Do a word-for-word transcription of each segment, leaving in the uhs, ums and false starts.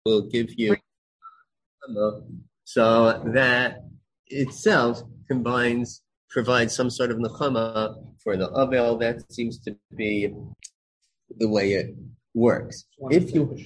will give you. So that itself combines, provides some sort of nechama for the avel. That seems to be the way it works. If you,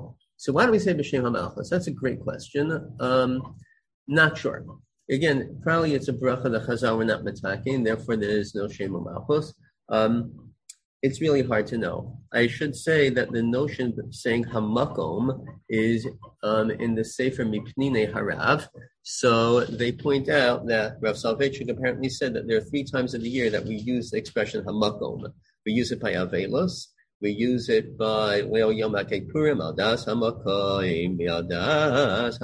so why do we say b'shem hamalchus? That's a great question. Um, not sure. Again, probably it's a bracha that Chazal were not metaking, therefore there is no shem hamalchus. Um, It's really hard to know. I should say that the notion of saying hamakom is um, in the Sefer Mipnine Harav. So they point out that Rav Soloveitchik apparently said that there are three times of the year that we use the expression hamakom. We use it by Avelos. We use it by Leil Yom HaKippurim, Aldas Hamakom, Aldas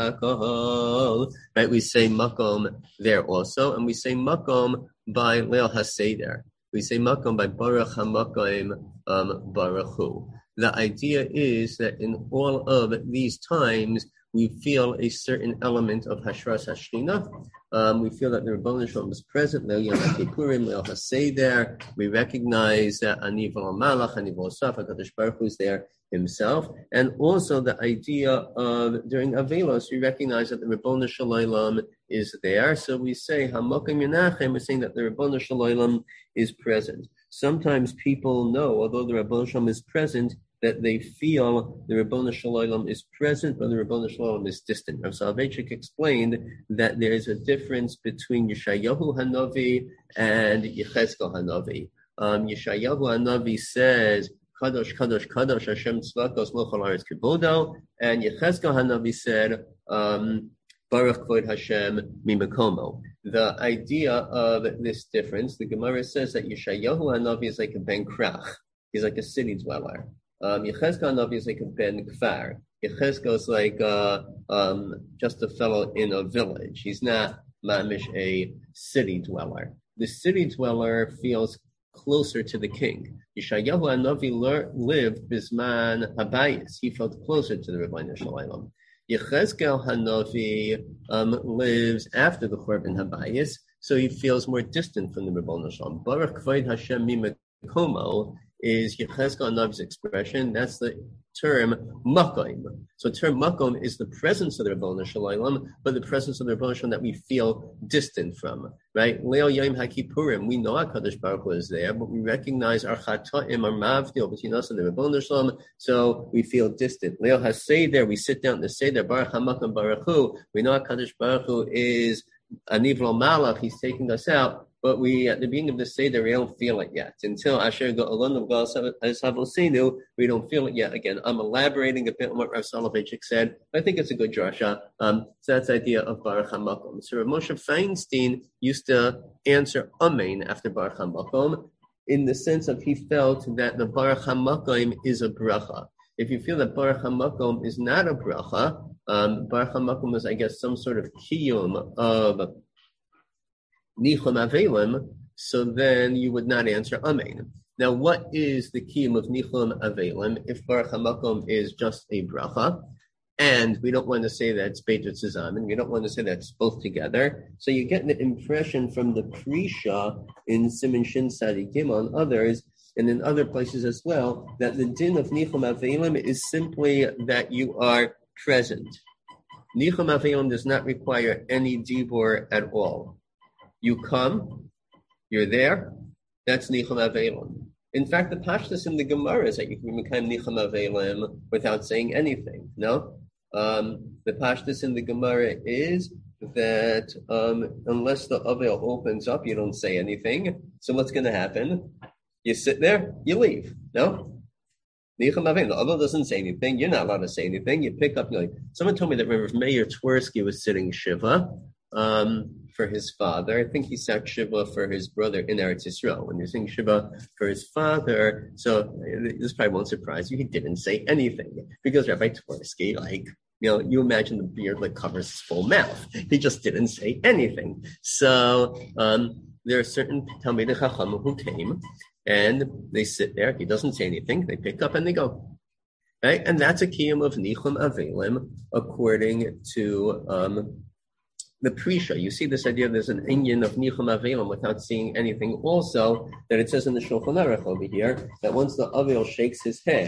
HaKol. Right? We say makom there also, and we say makom by Leil HaSeder. We say makom by Baruch HaMakom um, Baruch Hu. The idea is that in all of these times, we feel a certain element of Hashras Hashchina. Um, we feel that the Rebbeinu Shalom is present, Leil Yom HaKippurim, Leil HaSeder. We recognize that Ani V'Lo Malach, Ani V'Lo Saf, HaKadosh Baruch Hu is there himself. And also the idea of, during Avelos, we recognize that the Rebbeinu Shalom is there. So we say, Hamakom Yenachem, we're saying that the Rebbeinu Shalom is present. Sometimes people know, although the Rebbeinu Shalom is present, that they feel the Rebbeinu Shalom is present, but the Rebbeinu Shalom is distant. Rav Soloveitchik explained that there is a difference between Yeshayahu Hanavi and Yechezkel Hanavi. Um, Yeshayahu Hanavi says, Kadosh, Kadosh, Kadosh, Hashem Tzvakos, Mochel Haaretz Kibodo, and Yechezkel Hanavi said, um, Baruch Kvod Hashem Mimakomo. The idea of this difference, the Gemara says that Yeshayahu Hanavi is like a ben krach. He's like a city dweller. Um, Yechezkel Hanavi is like a ben kfar. Yechezkel is like uh, um, just a fellow in a village. He's not mamish a city dweller. The city dweller feels closer to the king. Yeshayahu Hanavi lived bisman habayis. He felt closer to the Rebbeinu Shalom. Yechezkel Hanavi um, lives after the Churban Habayis, so he feels more distant from the Rebbeinu Shalom. Baruch Kvod Hashem Mimakomo is Yechezkel Hanavi's expression. That's the term makom. So term makom is the presence of the Rebbeinu Shalom, but the presence of the Rebbeinu Shalom that we feel distant from. Right? Leil Yom HaKippurim, we know HaKadosh Baruch Hu is there, but we recognize our chata'im, our mavdil between us and the Rebbeinu Shalom, so we feel distant. Leil HaSeder, we sit down to Seder, Baruch HaMakom Baruch Hu, we know HaKadosh Baruch Hu is Ani V'Lo Malach, he's taking us out, but we, at the beginning of the Seder, we don't feel it yet. Until Asher Go'alon of Savosinu, we don't feel it yet. Again, I'm elaborating a bit on what Rav Soloveitchik said, but I think it's a good drasha. Um, so that's the idea of Baruch HaMakom. So Rav Moshe Feinstein used to answer Amen after Baruch HaMakom, in the sense of he felt that the Baruch HaMakom is a bracha. If you feel that Baruch HaMakom is not a bracha, um, Baruch HaMakom is, I guess, some sort of kiyum of Nichum Avelim, so then you would not answer Amen. Now, what is the kiyum of Nichum Avelim if Baruch HaMakom is just a bracha? And we don't want to say that it's Beitur Tzazamin. We don't want to say that it's both together. So you get the impression from the Prisha in Siman Shin Sadi Gimel and others, and in other places as well, that the din of Nichum Avelim is simply that you are present. Nichum Avelim does not require any dibur at all. You come, you're there, that's Nichum Avelim. In fact, the pashtus in the Gemara is that you can become Nichum Avelim without saying anything, no? Um, the pashtus in the Gemara is that um, unless the Avel opens up, you don't say anything. So what's going to happen? You sit there, you leave, no? Nichum Avelim, the Avel doesn't say anything, you're not allowed to say anything, you pick up, you know, someone told me that Rav Meir Twersky was sitting Shiva, um, for his father. I think he sat Shiva for his brother in Eretz Yisrael. When you're saying Shiva for his father, so this probably won't surprise you, he didn't say anything. Because Rabbi Twersky, like, you know, you imagine the beard like covers his full mouth. He just didn't say anything. So um, there are certain Talmidei Chachamim who came, and they sit there. He doesn't say anything. They pick up and they go. Right? And that's a kiyum of Nichum Avelim according to um, the Prisha. You see this idea, there's an inyan of Nichum Avelim without seeing anything. Also, that it says in the Shulchan Aruch over here, that once the Avel shakes his head,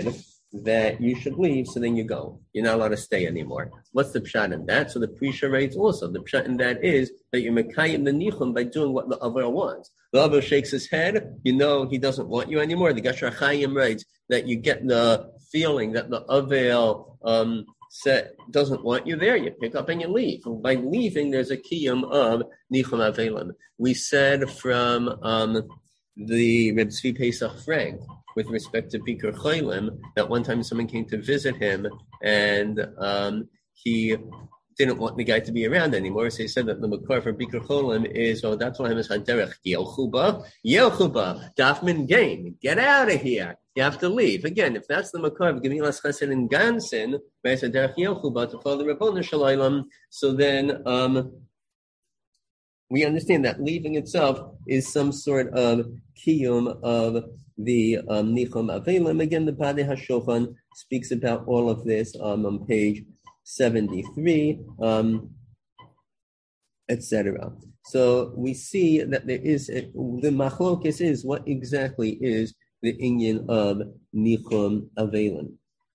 that you should leave, so then you go. You're not allowed to stay anymore. What's the pshat in that? So the Prisha writes also, the pshat in that is that you're mekayim the nichum by doing what the Avar wants. The Avar shakes his head, you know he doesn't want you anymore. The Gesher Chaim writes that you get the feeling that the Avar um, set, doesn't want you there. You pick up and you leave. And by leaving, there's a kiyum of nichum avelim. We said from um, the Reb Tzvi Pesach Frank, with respect to Bikur Cholim, that one time someone came to visit him and um, he didn't want the guy to be around anymore. So he said that the makor for Bikur Cholim is, oh, that's why I'm Haderech Yelchuba, Yelchuba, Dafman Gain, get out of here. You have to leave. Again, if that's the makor of Gemilas Chesed and Gansin, Haderech Yelchuba, to follow the Rabbonu Shalom, so then um, we understand that leaving itself is some sort of kiyum of the um, Nichum Avelim. Again, the Badei HaShulchan speaks about all of this um, on page seventy-three, um, et cetera. So we see that there is, a, the machlokes is what exactly is the inyan of Nichum Avelim.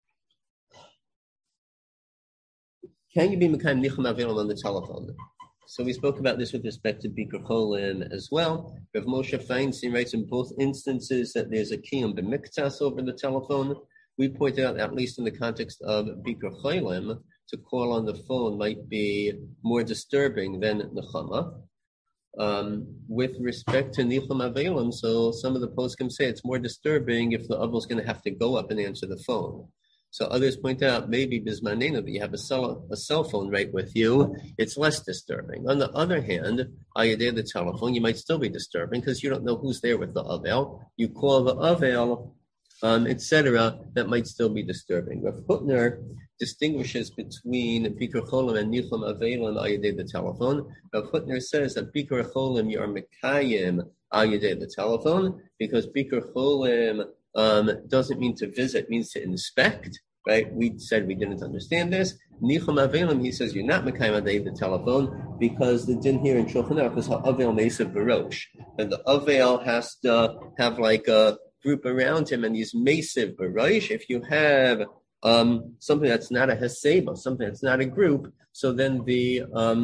Can you be Mekayim Nichum Avelim on the telephone? So we spoke about this with respect to Bikur Cholim as well. Rav Moshe Feinstein writes in both instances that there's a kiyum b'miktas over the telephone. We pointed out, at least in the context of Bikur Cholim, to call on the phone might be more disturbing than nechama. Um, with respect to Nichum Avelim, so some of the poskim say it's more disturbing if the Avel is going to have to go up and answer the phone. So others point out maybe bismanena that you have a cell a cell phone right with you, it's less disturbing. On the other hand, ayadeh the telephone, you might still be disturbing because you don't know who's there with the avel. You call the avel, um, et cetera. That might still be disturbing. Rav Hutner distinguishes between Bikur Cholim and Nichum Avelim ayadeh the telephone. Rav Hutner says that Bikur Cholim you are mekayim ayadeh the telephone because Bikur Cholim Um, doesn't mean to visit, means to inspect, right? We said we didn't understand this. Nichum Avelim, he says, you're not Mekayim Adei the telephone because the din here in Shulchan Aruch is ha'avel mesev barosh. And the avel has to have like a group around him and he's mesev barosh. If you have um, something that's not a heseba, something that's not a group, so then the um,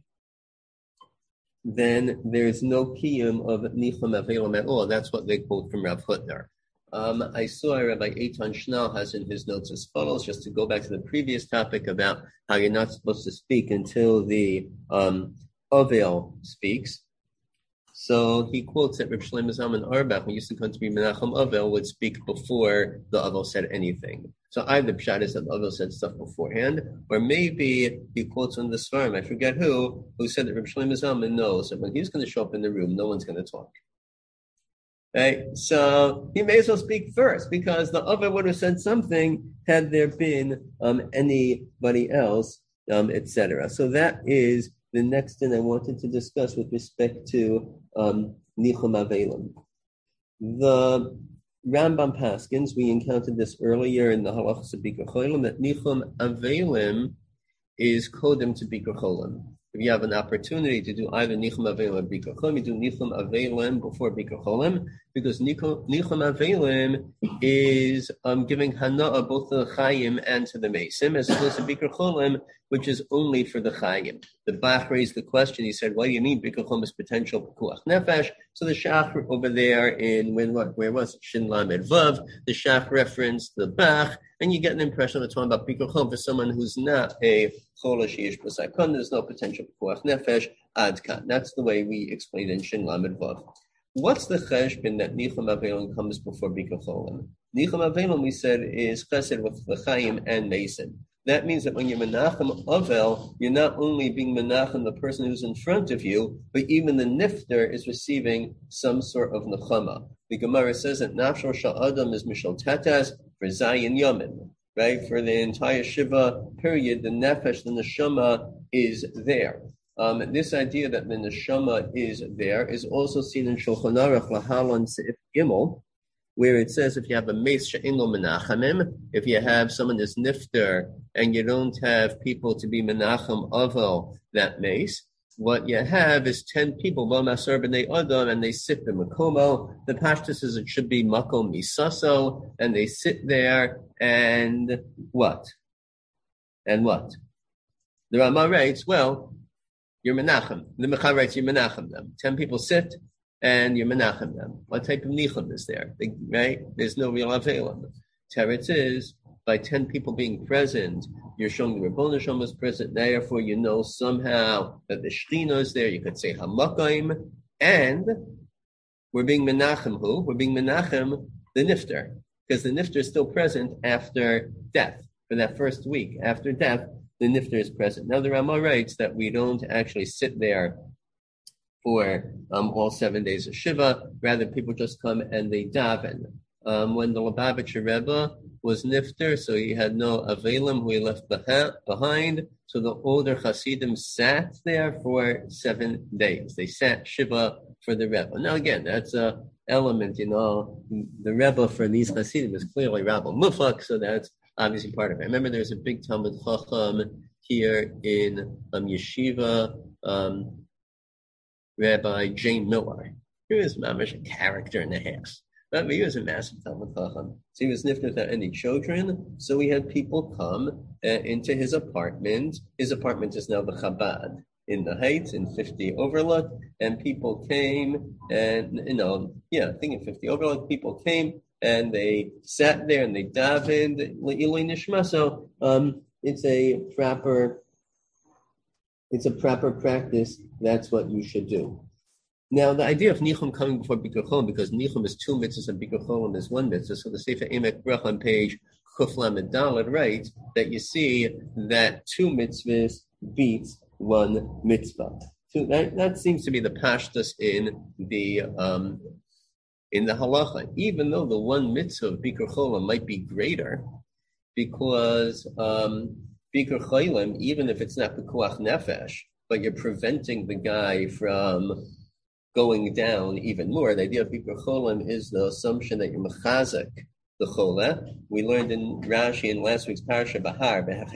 then there's no kiyum of Nichum Avelim at all. That's what they quote from Rav Hutner. Um, I saw Rabbi Eitan Schnell has in his notes as follows, just to go back to the previous topic about how you're not supposed to speak until the um, Avel speaks. So he quotes that Reb Shlomo Zalman Auerbach, when used to come to be Menachem Avel, would speak before the Avel said anything. So either the pshat is that the Avel said stuff beforehand, or maybe he quotes on the Svarim, I forget who, who said that Reb Shlomo Zalman knows that when he's going to show up in the room, no one's going to talk. Right? So he may as well speak first because the other would have said something had there been um, anybody else, um, et cetera. So that is the next thing I wanted to discuss with respect to um, Nichum Avelim. The Rambam Paskins, we encountered this earlier in the Halachos of Bikur Cholim, that Nichum Avelim is kodem to Bikur Cholim. If you have an opportunity to do either Nichum Avelim or Bikur Cholim, you do Nichum Avelim before Bikur Cholim, because Nichum Avelim is um, giving Hana'ah both to the Chayim and to the Mesim, as opposed to Bikur Cholim, which is only for the Chayim. The Bach raised the question, he said, what do you mean Bikur Cholim is potential Pekuach Nefesh? So the Shach over there in, when what, where was it? Shin Lamed Vav, the Shach referenced the Bach, and you get an impression of the talking about Bikur Cholim for someone who's not a Cholash Yish B'Saikon, there's no potential Pekuach Nefesh, Ad Kan. That's the way we explain it in Shin Lamed Vav. What's the cheshbon that Nichum Avelim comes before Bikur Cholim? Nichum Avelim, we said, is chesed with the Chaim and Mason. That means that when you're menachem Avel, you're not only being menachem the person who's in front of you, but even the nifter is receiving some sort of nechama. The Gemara says that nafshel sha'adam is mishal tetas for zayin yamin, right? For the entire Shiva period, the nefesh, the neshama is there. Um, this idea that the neshama is there is also seen in Shulchan Aruch Lahalon Seif Gimel, where it says if you have a meis she'en lo menachamim, if you have someone that's nifter and you don't have people to be menachem avel that meis, what you have is ten people, and they sit in Makomo. The Pashtus is it should be Makom Misaso, and they sit there and what? And what? The Rama writes, well, you're Menachem. The Mecha writes, you're Menachem them. Ten people sit, and you're Menachem them. What type of Nichum is there? They, right? There's no real Avelim. Teretz is, by ten people being present, you're showing the Rabboni Shalom is present. Therefore, you know somehow that the Shechina is there. You could say Hamakayim, and we're being Menachem who? We're being Menachem the Nifter, because the Nifter is still present after death. For that first week after death, the Nifter is present. Now, the Rama writes that we don't actually sit there for um, all seven days of Shiva. Rather, people just come and they daven. Um, when the Lubavitcher Rebbe was Nifter, so he had no Avelim who he left behind. So the older Hasidim sat there for seven days. They sat Shiva for the Rebbe. Now again, that's a element, you know, the Rebbe for these Hasidim is clearly Rabbi Mufak, so that's obviously part of it. I remember there's a big Talmud Chacham here in um, Yeshiva, um, Rabbi Jane Miller. He was mamish a character and a half. But he was a massive Talmud Chacham. So he was nifter without any children. So we had people come uh, into his apartment. His apartment is now the Chabad in the Heights in fifty Overlook. And people came and, you know, yeah, I think in fifty Overlook, people came and they sat there and they davened Le'ilui Nishma. So um, it's a proper, it's a proper practice. That's what you should do. Now, the idea of Nichum coming before Bikur Cholim, because Nichum is two mitzvahs and Bikur Cholim is one mitzvah, so the Sefer Emek Brach on page Chuf Lamed Daled writes that you see that two mitzvahs beats one mitzvah. So that, that seems to be the pashtus in the um, in the halacha, even though the one mitzvah of Bikur Cholim might be greater, because um, Bikur Cholim, even if it's not Pekuach Nefesh, but you're preventing the guy from going down even more. The idea of Bikur Cholim is the assumption that you're mechazek the chole. We learned in Rashi in last week's parasha Bahar that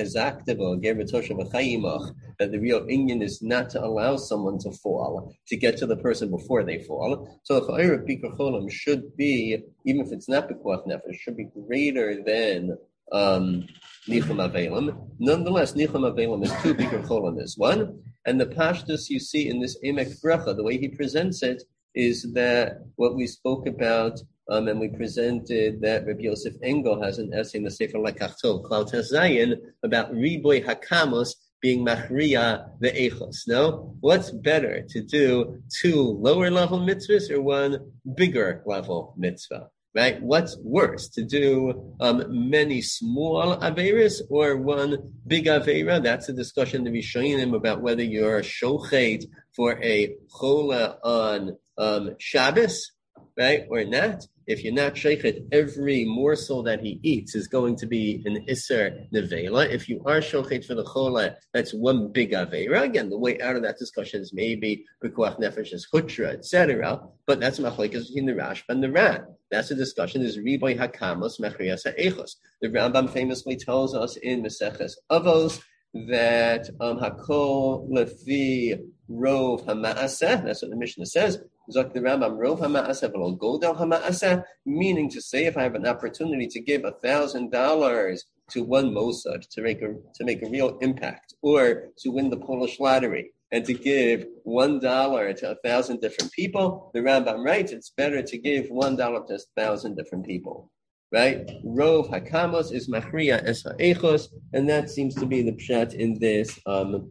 the real inyan is not to allow someone to fall, to get to the person before they fall. So the chayir of Bikur Cholim should be, even if it's not Pekuach Nefesh, should be greater than um, Nichum Avelim. Nonetheless, Nichum Avelim is two, Bikur Cholim is one. And the pashtus you see in this Emek Bracha, the way he presents it, is that what we spoke about, um, and we presented that Rabbi Yosef Engel has an essay in the Sefer Lekach Tov, Klal Tes Zayin, about Riboy Hakamos being Machriya the Echos. No? What's better, to do two lower level mitzvahs or one bigger level mitzvah? Right? What's worse, to do um, many small averas or one big avera? That's a discussion to be showing him about whether you're shochet for a chola on um, Shabbos, right, or not. If you're not shochet, every morsel that he eats is going to be an iser nevela. If you are shochet for the chola, that's one big avera. Again, the way out of that discussion is maybe pekuach nefesh is hutra, et cetera. But that's machlokes between the Rashba and the Ran. That's a discussion. Is riboy hakamos mechriyas ha'echos. The Rambam famously tells us in Maseches Avos that um, hakol lefi rov hama'aseh. That's what the Mishnah says. Zok the Rambam rov hama'aseh v'lo godel hama'aseh. Meaning to say, if I have an opportunity to give a thousand dollars to one Mossad to make a to make a real impact, or to win the Polish lottery, and to give one dollar to a thousand different people, the Rambam writes it's better to give one dollar to a thousand different people, right? Rov hakamos is machriya es ha'echos, and that seems to be the pshat in this. Um,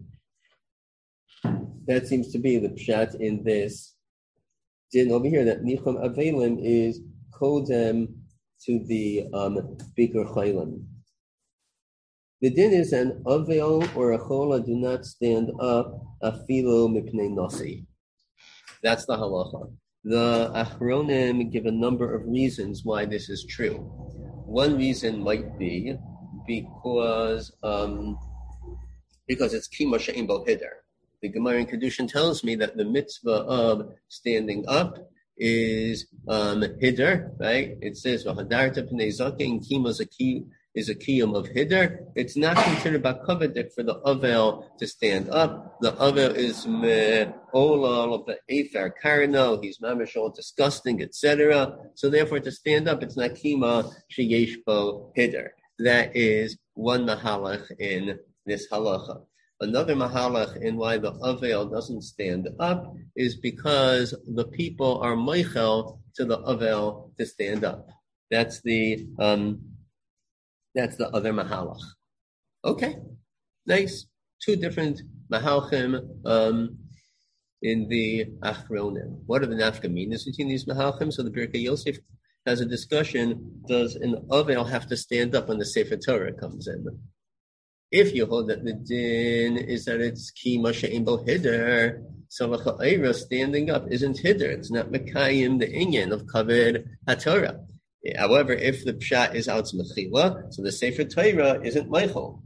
that seems to be the pshat in this din over here, that Nichum Avelim is kodem to the um, Bikur Cholim. The din is an avel or a chola do not stand up afilo mipnei nasi. That's the halacha. The Achronim give a number of reasons why this is true. One reason might be because um, because it's kima she'im bo hider. The Gemara in Kedushin tells me that the mitzvah of standing up is um, hider, right? It says v'hadarta pnei zaken kima zaki. is a kiyum of hider. It's not considered bakavedik for the avel to stand up. The avel is me'olal of the efer karno. He's mamish all disgusting, et cetera. So therefore, to stand up, it's not kima sheyeshbo hider. That is one mahalach in this halacha. Another mahalach in why the avel doesn't stand up is because the people are meichel to the avel to stand up. That's the um, that's the other mahalach. Okay, nice. Two different mahalchim um, in the achronim. What are the nafkaminas between these mahalchim? So the Birkei Yosef has a discussion. Does an avel have to stand up when the Sefer Torah comes in? If you hold that the din is that it's ki mashe'im bo hider, so l'cha'ira standing up isn't hider. It's not mekayim the inyan of kavod haTorah. However, if the pshat is out mechila, so the Sefer Torah isn't meichel.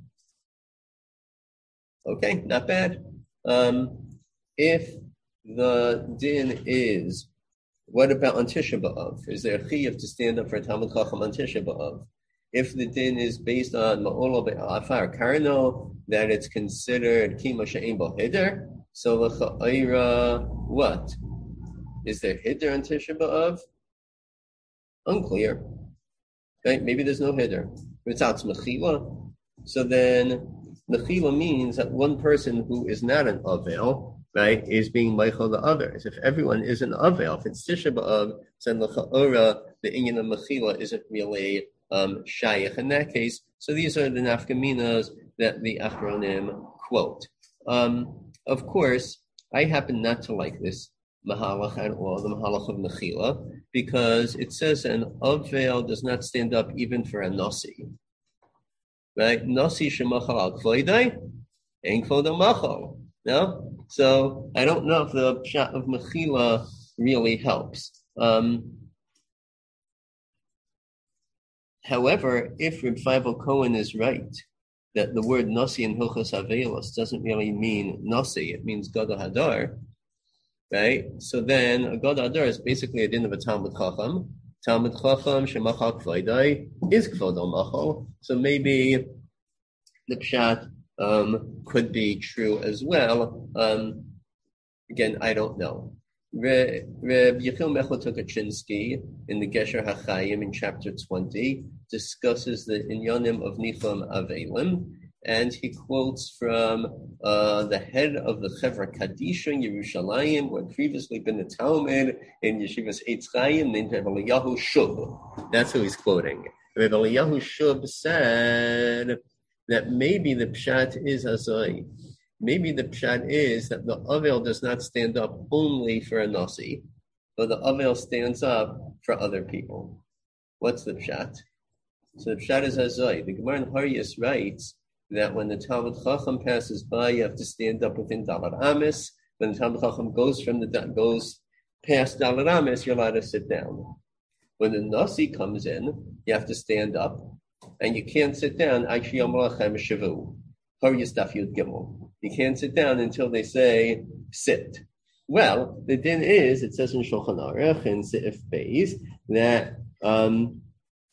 Okay, not bad. Um, if the din is, what about on Tisha B'Av? Is there a chiyuv to stand up for a Talmud Chacham on Tisha B'Av? If the din is based on ma'olo be'afar karno, that it's considered kima she'en bo hider, so l'cha'ira, what? Is there hider on Tisha B'Av? Unclear. Right? Maybe there's no hider. It's out mechila. So then mechila means that one person who is not an avel, right, is being meichel the others. If everyone is an avel, if it's Tisha B'Av, then l'cha'ira, the inyan of mechila isn't really Um, shayach in that case. So these are the nafkaminas that the achronim quote. Um, of course, I happen not to like this mahalach at all, the mahalach of mechila, because it says an avel does not stand up even for a nasi. Right? Nasi shemachal al kvoidai, ein kvodo machal. No? So I don't know if the pshat of mechila really helps. Um, However, if Reb Feivel Cohen is right, that the word nasi in Hilchos Avelos doesn't really mean nasi, it means Gadol Hadar, right? So then a Gadol Hadar is basically a din of a Talmud Chacham. Talmud Chacham shemachal kvoidai is kvodo machal. So maybe the pshat um, could be true as well. Um, again, I don't know. Reb Yechiel Mechel Tukachinsky in the Gesher HaChaim in chapter twenty discusses the inyanim of Nicham Avelim, and he quotes from uh, the head of the Chevra Kadisha in Yerushalayim, who had previously been a Talmud in Yeshivas Eitz Chaim, named Reb Eliyahu Shub. That's who he's quoting. Reb Eliyahu Shub said that maybe the pshat is azoi. Maybe the pshat is that the avel does not stand up only for a nasi, but the avel stands up for other people. What's the pshat? So the pshat is hazoi. The Gemara in Haryas writes that when the Talmud Chacham passes by, you have to stand up within Dalar Amis. When the Talmud Chacham goes from the goes past Dalar Amis, you're allowed to sit down. When the nasi comes in, you have to stand up, and you can't sit down. Aishi Yom Lachem Shavu. Haryas Daf Yud Gimel. You can't sit down until they say, sit. Well, the din is, it says in Shulchan Aruch, in Seif Beis, that um,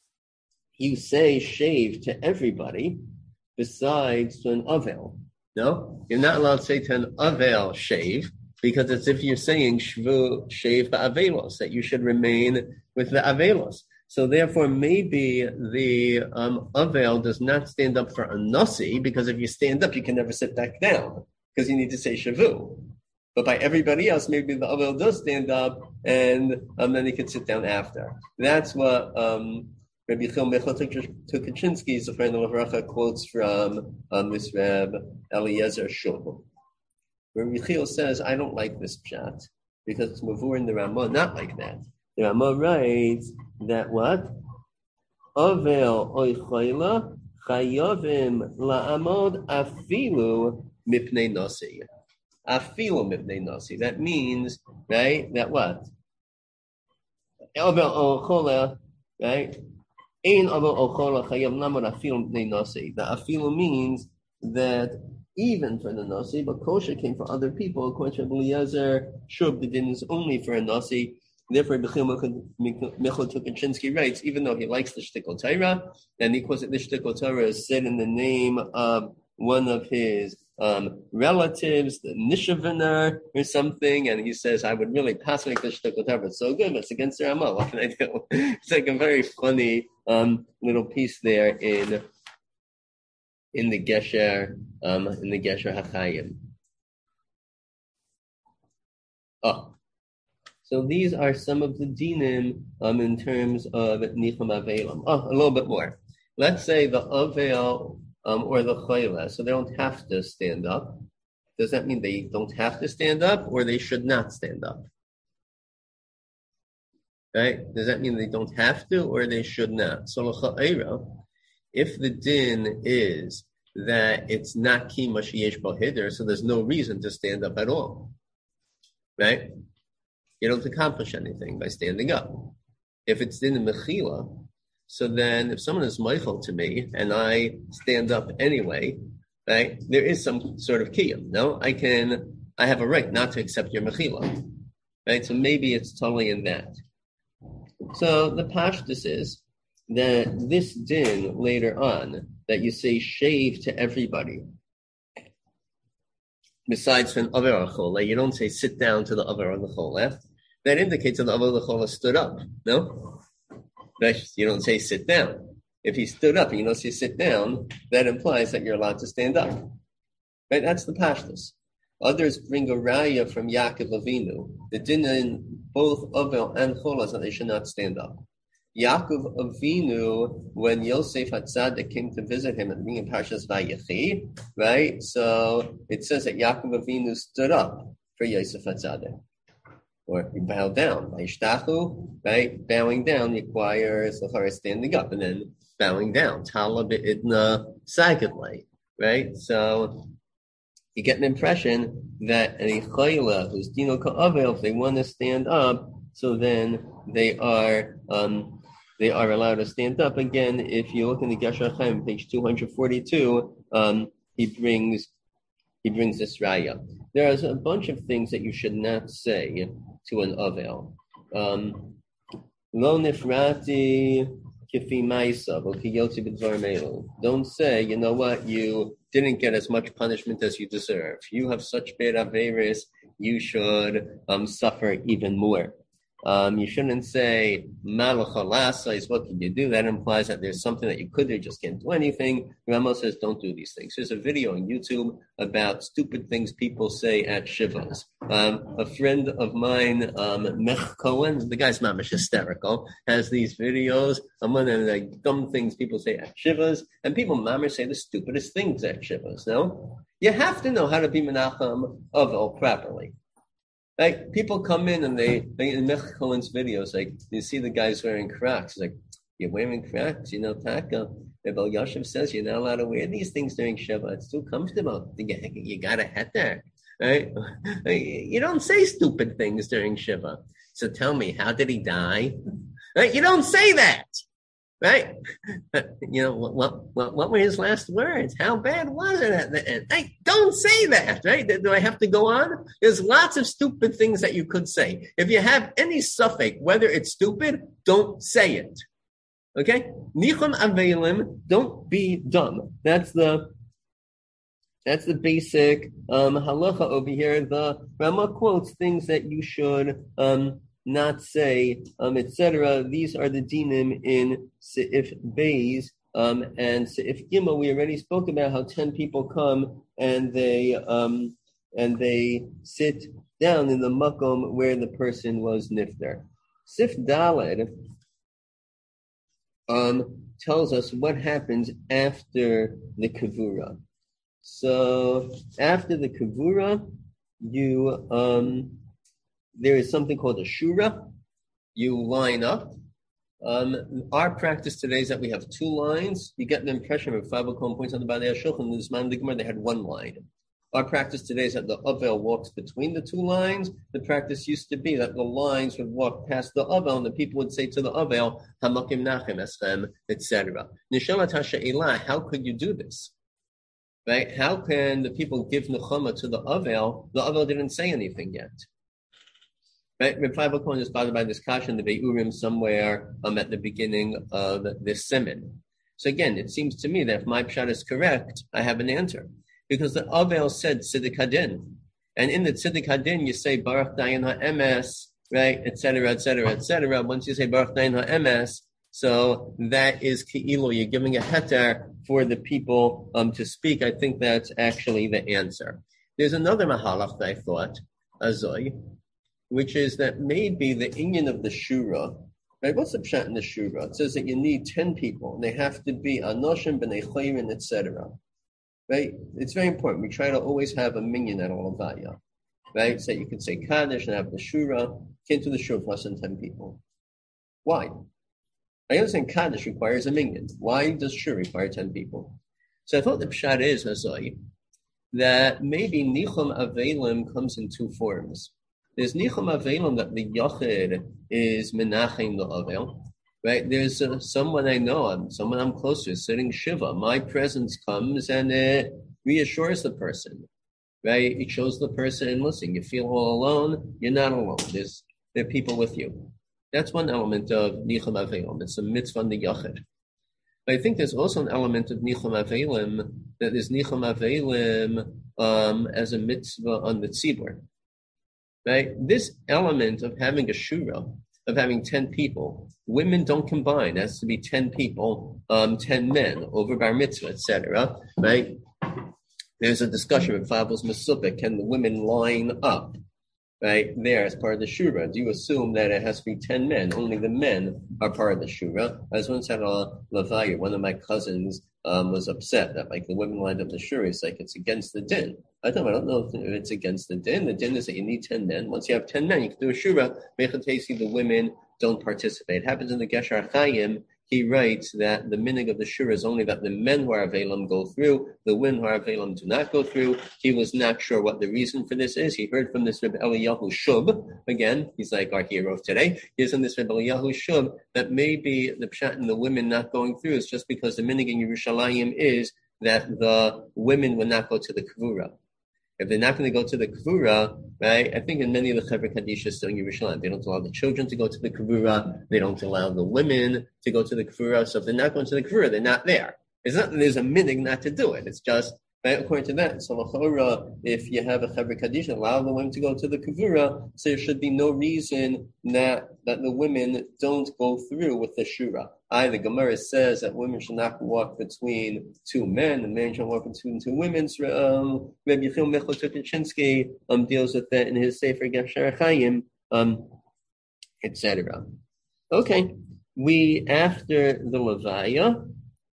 you say shave to everybody besides to an avel. No? You're not allowed to say to an avel shave, because it's if you're saying shvu, shave ba'avelos, that you should remain with the avelos. So therefore, maybe the um, avel does not stand up for a nasi, because if you stand up, you can never sit back down, because you need to say shavu. But by everybody else, maybe the avel does stand up, and um, then he can sit down after. That's what um, Rabbi Yechiel Mechel Tukachinsky, Zefren Levracha, quotes from um, this Reb Eliezer Shul. Rabbi Yechiel says, I don't like this pshat, because it's mavur in the Ramah, not like that. The Ramah writes that what? Avel oichayla chayavim la'amod afilu mipnei nasi. Afilu mipnei nasi. That means, right, that what? Avel oichayla, right? Ein avel oichayla chayav lamod afilu mipnei nasi. The afilu means that even for the nasi, but kosher came for other people. According to Eliezer Shub, the din is only for a nasi. Therefore, Michael Tukachinsky writes, even though he likes the Shtikol Torah, and he calls it the Shtikol Torah is said in the name of one of his um, relatives, the Nishaviner or something, and he says, I would really pass like the Shtikol Torah, but it's so good, but it's against the Ramah. What can I do? It's like a very funny um, little piece there in in the Gesher, um, in the Gesher HaChaim. Oh. So these are some of the dinim um, in terms of nichum avelim. Oh, a little bit more. Let's say the avel um, or the chayla, so they don't have to stand up. Does that mean they don't have to stand up, or they should not stand up? Right? Does that mean they don't have to, or they should not? So l'cha'era, if the din is that it's not ki mashiyesh b'hider, so there's no reason to stand up at all, right? You don't accomplish anything by standing up. If it's in the mechila, so then if someone is meichel to me and I stand up anyway, right, there is some sort of kiyum. No, I can, I have a right not to accept your mechila, right? So maybe it's totally in that. So the pashtus is that this din later on that you say shave to everybody. Besides from Aver Chola, you don't say sit down to the Aver on the Chola. That indicates that the Aver the Chola stood up. No? You don't say sit down. If he stood up and you don't say sit down, that implies that you're allowed to stand up. Right? That's the pashtus. Others bring a raya from Yaakov Avinu. The din in both Aver and Chola is that they should not stand up. Yaakov Avinu, when Yosef HaTzadik came to visit him and being in Parshas Vayechi, right? So it says that Yaakov Avinu stood up for Yosef HaTzadik, or he bowed down. Vayishtachu, right? Bowing down requires the standing up and then bowing down. Tala be'idna sagadlay, right? So you get an impression that any chayla who's dino ka'avel, if they want to stand up, so then they are um, they are allowed to stand up. Again, if you look in the Gesher HaChaim, page two hundred forty-two, um, he brings he brings this raya. There is a bunch of things that you should not say to an avel. Um, Lo nifrati kifi ma'isa v'kiyotzi b'dvar meilu. Don't say, you know what, you didn't get as much punishment as you deserve. You have such bad averis, you should um, suffer even more. Um, you shouldn't say, malachalasa is what can you do? That implies that there's something that you could do, you just can't do anything. Rama says, don't do these things. There's a video on YouTube about stupid things people say at Shivas. Um, a friend of mine, um, Mech Cohen, the guy's mamish hysterical, has these videos on one of the dumb things people say at Shivas, and people mamish say the stupidest things at Shivas, no? You have to know how to be Menachem Avel properly. Like, people come in and they, they in Mech Cohen's videos, like, you see the guys wearing Crocs. It's like, you're wearing Crocs, you know, Taka. Rebel Yashiv says you're not allowed to wear these things during Shiva. It's too comfortable. You, you got a hat there, right? You don't say stupid things during Shiva. So tell me, how did he die? Right? You don't say that. Right? You know, what, what what were his last words? How bad was it at the end? I don't say that, right? Do I have to go on? There's lots of stupid things that you could say. If you have any suffix, whether it's stupid, don't say it. Okay? Nichum avelim, don't be dumb. That's the that's the basic um, halacha over here. The Rama quotes things that you should um not say, um, et cetera. These are the dinim in Seif Beis um, and Seif Gimel. We already spoke about how ten people come and they um, and they sit down in the makom where the person was nifter. Sif Daled um, tells us what happens after the kavura. So after the kavura, you um, there is something called a shura. You line up. Um, our practice today is that we have two lines. You get an impression of Fabakon points on the Balei HaShulchan, in the Zman Digmar, they had one line. Our practice today is that the Avel walks between the two lines. The practice used to be that the lines would walk past the Avel, and the people would say to the Avel, Hamakim Nachem Eschem, et cetera. Nishamat HaShe'ilah, how could you do this? Right? How can the people give Nechama to the Avel? The Avel didn't say anything yet. Right? Reb Feivel Cohen is bothered by this kasha in the Bei'urim somewhere um, at the beginning of this siman. So again, it seems to me that if my pshat is correct, I have an answer. Because the Avel said Tziddik Hadin. And in the Tziddik Hadin, you say Baruch Dayan HaEmes, right, et cetera, et cetera, et cetera. Once you say Baruch Dayan HaEmes, so that is Ki'ilu. You're giving a heter for the people um, to speak. I think that's actually the answer. There's another mahalach that I thought, Azoi, which is that maybe the inyan of the shura, right? What's the pshat in the shura? It says that you need ten people, and they have to be anoshim, b'nei chayrin, et cetera. Right? It's very important. We try to always have a minyan at all avaya, right? So you can say kaddish and have the shura. Came to the shura for less than ten people. Why? I understand kaddish requires a minyan. Why does shura require ten people? So I thought the pshat is Hazai that maybe nichum avelim comes in two forms. There's nichum avelim that the yachid is menachem the avel, right? There's uh, someone I know, I'm, someone I'm close to, sitting shiva. My presence comes and it reassures the person, right? It shows the person, listen, you feel all alone, you're not alone. There's there are people with you. That's one element of nichum avelim. It's a mitzvah on the yachid. But I think there's also an element of nichum avelim that is nichum avelim um, as a mitzvah on the tzibur. Right? This element of having a shura, of having ten people, women don't combine. It has to be ten people, um, ten men, over bar mitzvah, et cetera. Right? There's a discussion with Fabel's Mesupik. Can the women line up, right, there as part of the shura? Do you assume that it has to be ten men? Only the men are part of the shura. As once had a Lavaya, one of my cousins um, was upset that like the women lined up the shura. It's like it's against the din. I don't, I don't know if it's against the din. The din is that you need ten men. Once you have ten men, you can do a shura. Mechatesi, the women don't participate. It happens in the Gesher Chaim. He writes that the minig of the shura is only that the men who are avelim go through, the women who are avelim do not go through. He was not sure what the reason for this is. He heard from this Rebbe Eliyahu Shub. Again, he's like our hero of today. Here's in this Rebbe Eliyahu Shub that maybe the pshat and the women not going through is just because the minig in Yerushalayim is that the women will not go to the kavura. If they're not going to go to the kavura, right, I think in many of the Chevra Kadisha still in Yerushalayim, they don't allow the children to go to the kavura, they don't allow the women to go to the kavura, so if they're not going to the kavura, they're not there. It's not that there's a minig not to do it, it's just, right, according to that, so l'chora, if you have a Chevra Kadisha, allow the women to go to the kavura, so there should be no reason that, that the women don't go through with the shura. I, the Gemara says that women should not walk between two men, and men should walk between two women. Um, Rabbi Yechiel Michal Tukachinsky um, deals with that in his Sefer Gesher Chaim, um, et cetera. Okay, we after the Levaya,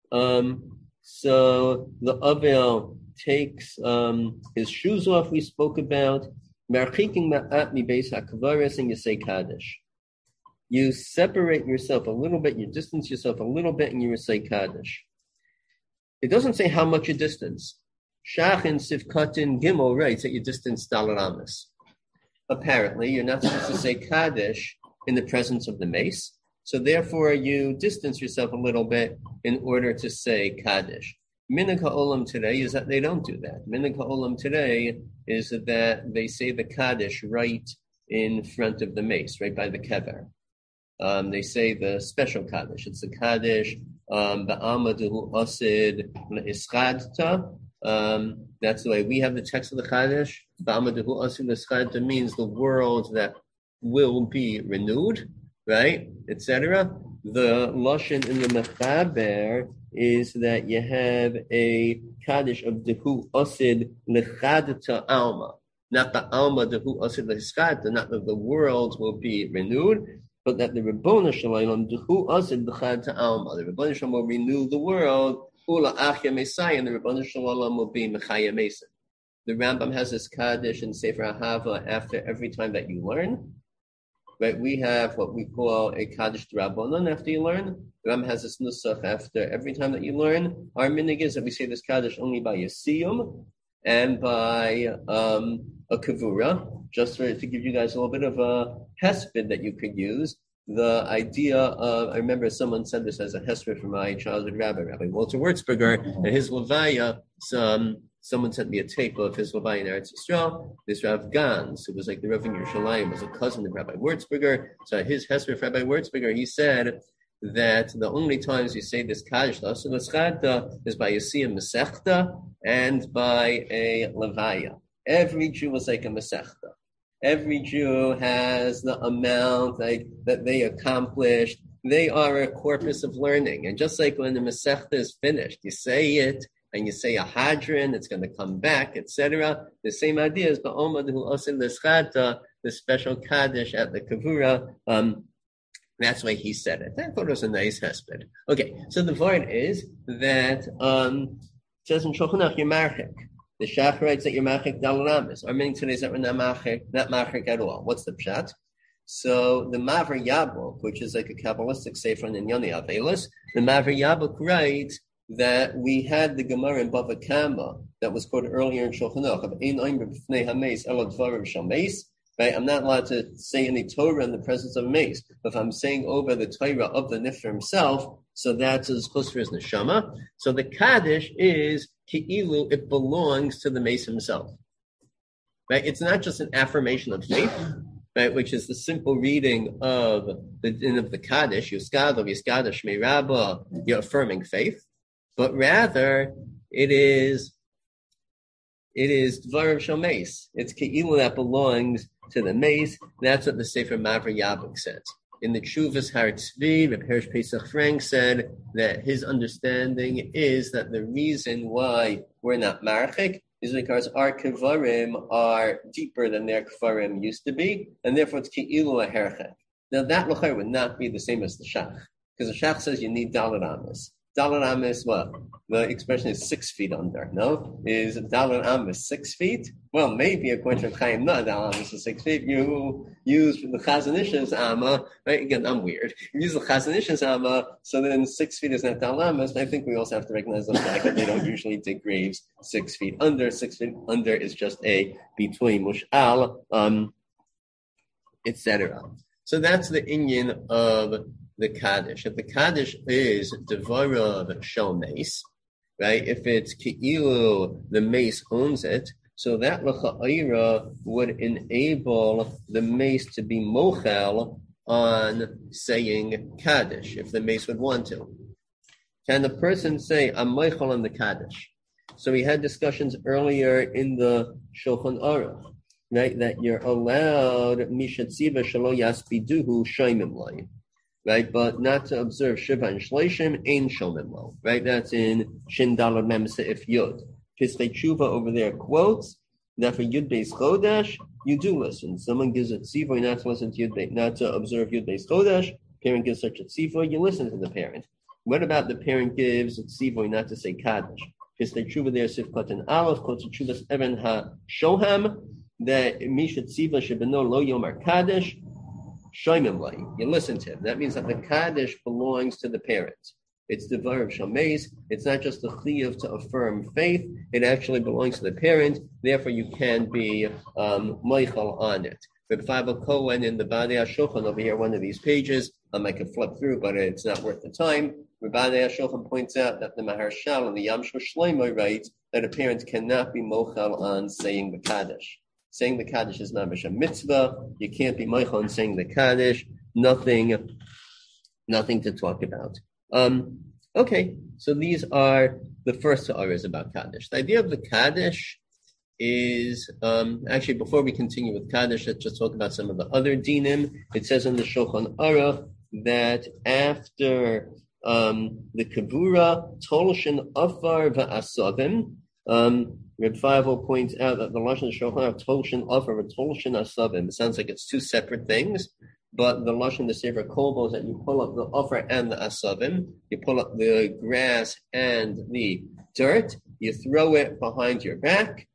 um, so the Avel takes um, his shoes off. We spoke about Merchiking Ma'at Mi Beis HaKavaris, and you say Kaddish. You separate yourself a little bit, you distance yourself a little bit, and you recite Kaddish. It doesn't say how much you distance. Shachin Sivkatin Gimel writes that you distance Dalar Amis. Apparently, you're not supposed to say Kaddish in the presence of the mace, so therefore you distance yourself a little bit in order to say Kaddish. Minhag HaOlam today is that they don't do that. Minhag HaOlam today is that they say the Kaddish right in front of the mace, right by the kever. Um, they say the special Kaddish. It's the Kaddish, um, Ba'amaduhu Asid Ischadta. Um, that's the way we have the text of the Kaddish. Ba'amaduhu Asid Ischadta means the world that will be renewed, right, et cetera. The Lashon in the Mechaber is that you have a Kaddish of Dehu Asid Lechadta Alma. Not the Alma Dehu Asid Lechadta, not that the world will be renewed, but that the Ribbon Shalom Dehu Asid Lechadta Alma. The Ribbon Shalom will renew the world. Ula Achya Messiah, and the Ribbon Shalom will be Mechaya Mason. The Rambam has this Kaddish in Sefer Ahava after every time that you learn. Right, we have what we call a Kaddish D'Rabbanan after you learn. The Rambam has this Nusach after every time that you learn. Our minhag is that we say this Kaddish only by a Siyum and by um, a Kavura, just for, to give you guys a little bit of a hesped that you could use. The idea of, I remember someone said this as a hesped from my childhood rabbi, Rabbi Walter Wurzberger, and his Levaya, um, someone sent me a tape of his Levi in Eretz Yisrael. This Rav Gans, who was like the Rav in Yerushalayim, was a cousin of Rabbi Wurzberger. So his Hesper of Rabbi Wurzberger, he said that the only times you say this Kaddish L'Aschadta is by Yasiyah Masechta and by a Levaya. Every Jew was like a Masechta. Every Jew has the amount like, that they accomplished. They are a corpus of learning. And just like when the Masechta is finished, you say it, and you say a hadron, it's going to come back, et cetera. The same idea is ba'omad hu osin l'schata, the special kaddish at the kavura. Um, that's why he said it. I thought it was a nice hesped. Okay, so the word is that um, it says in Shulchan Aruch, you're marchik. The Shach writes that you're marchik dal ramis. Or many today's that we're not marchik, not marchik at all. What's the pshat? So the Maver Yabok, which is like a Kabbalistic sefer in Yoni Avelis, the Maver Yabok writes that we had the Gemara in Bava Kama that was quoted earlier in Shulchan Aruch of Ein Omer B'fnei HaMeis Elad Dvarim Shel Meis. Right? I'm not allowed to say any Torah in the presence of a mace. But if I'm saying over the Torah of the Nifter himself, so that's as close to his neshama. So the Kaddish is Ki'ilu, it belongs to the mace himself. Right? It's not just an affirmation of faith, right? Which is the simple reading of the of the Kaddish, Yuskadav, Yuskadav, Shmei Rabbah, you're affirming faith. But rather, it is it is Dvarim Shel Meis. It's Ke'ilu that belongs to the Meis. That's what the Sefer Maver Yabok says. In the Tshuvas Har Tzvi, Reb Hirsch Pesach Frank said that his understanding is that the reason why we're not marchik is because our kevarim are deeper than their kevarim used to be, and therefore it's Ke'ilu a herchek. Now that l'chayr would not be the same as the Shach, because the Shach says you need Dalet Amos. Dalet Amos, what? The expression is six feet under, no? Is Dalet Amos six feet? Well, maybe according to Chaim, not Dalet Amos is six feet. You use the Chazon Ish's Amma, right? Again, I'm weird. You use the Chazon Ish's Amma, so then six feet is not Dalet Amos, but I think we also have to recognize the fact that they don't usually dig graves six feet under. Six feet under is just a between mush'al, um, et cetera. So that's the inyan of the Kaddish. If the Kaddish is Devarav Shel Meis, right? If it's Ke'ilu, the Meis owns it, so that L'cha'ira would enable the Meis to be mochel on saying Kaddish, if the Meis would want to. Can the person say, I'm mochel on the Kaddish? So we had discussions earlier in the Shulchan Aruch, right? That you're allowed Mishatziva Shalo Yaspiduhu Shaimim Lai. Right, but not to observe Shiva and Shleishim, Ein Shomim Lo. Right, that's in Shin Dalad Mem Seif Yud. Piskei Tshuva over there quotes that for Yud Beis Chodesh, you do listen. Someone gives a tzivoy not to listen to Yud Beis, not to observe Yud Beis Chodesh. Parent gives such a tzivoy, you listen to the parent. What about the parent gives a tzivoy not to say Kaddish? Piskei Tshuva there, Sifkat and Aleph, quotes Tshuva's Even Ha Shoham, that Misha Tziva Shebeno Lo Yomar Kaddish. Shaimim Lai, you listen to him. That means that the Kaddish belongs to the parents. It's the Dvar of Shel Meis. It's not just the Chiyuv to affirm faith. It actually belongs to the parent. Therefore, you can be um, Moichel on it. Reb Feivel Cohen in the Badei HaShulchan over here, one of these pages, um, I could flip through, but it's not worth the time. Reb Badei HaShulchan points out that the Maharshal and the Yam Shel Shlomo writes that a parent cannot be Mochel on saying the Kaddish. Saying the Kaddish is not a mitzvah. You can't be Mochel on saying the Kaddish. Nothing, nothing to talk about. Um, okay, so these are the first two areas about Kaddish. The idea of the Kaddish is, um, actually, before we continue with Kaddish, let's just talk about some of the other dinim. It says in the Shulchan Aruch that after um, the Kavura, Tolshin Afar V'Asavim, um, Reb Feivel points out that the Lashon Shulchan Aruch Tolshin Afar V'Tolshin Asavim. It sounds like it's two separate things. But the Lashon, the Sefer Kolbo, is that you pull up the offer and the asavim, you pull up the grass and the dirt, you throw it behind your back,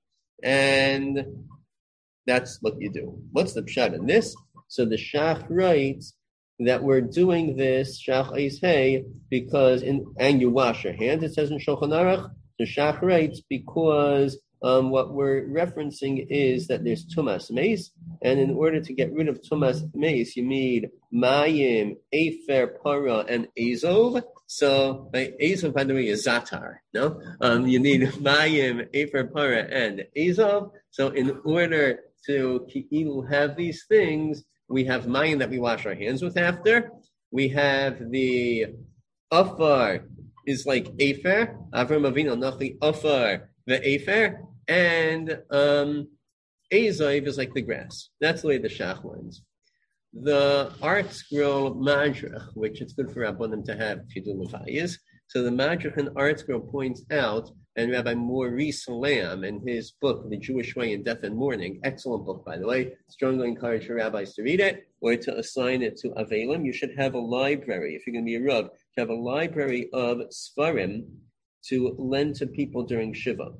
and that's what you do. What's the pshat in this? So the Shach writes that we're doing this, Shach Eis Hey, because, in, and you wash your hands, it says in Shulchan Aruch. The Shach writes because Um, what we're referencing is that there's tumas meis, and in order to get rid of tumas meis, you need mayim, afer, para, and azov, So, by Esav, by the way, is Zatar. No, um, you need Mayim, Efer, Para, and Esav. So, in order to have these things, we have Mayim that we wash our hands with after. We have the Afar is like Efer, Avram Avinu, Nachli Afar, the Efer, and um, Ezav is like the grass. That's the way the Shach learns. The art scroll Madrach, which it's good for Rabbanim to have if you do Levayas. So the Madrach and art scroll points out, and Rabbi Maurice Lamb in his book, The Jewish Way in Death and Mourning, excellent book, by the way, strongly encourage your rabbis to read it or to assign it to Avelim. You should have a library, if you're going to be a Rav, to have a library of Sfarim to lend to people during Shiva.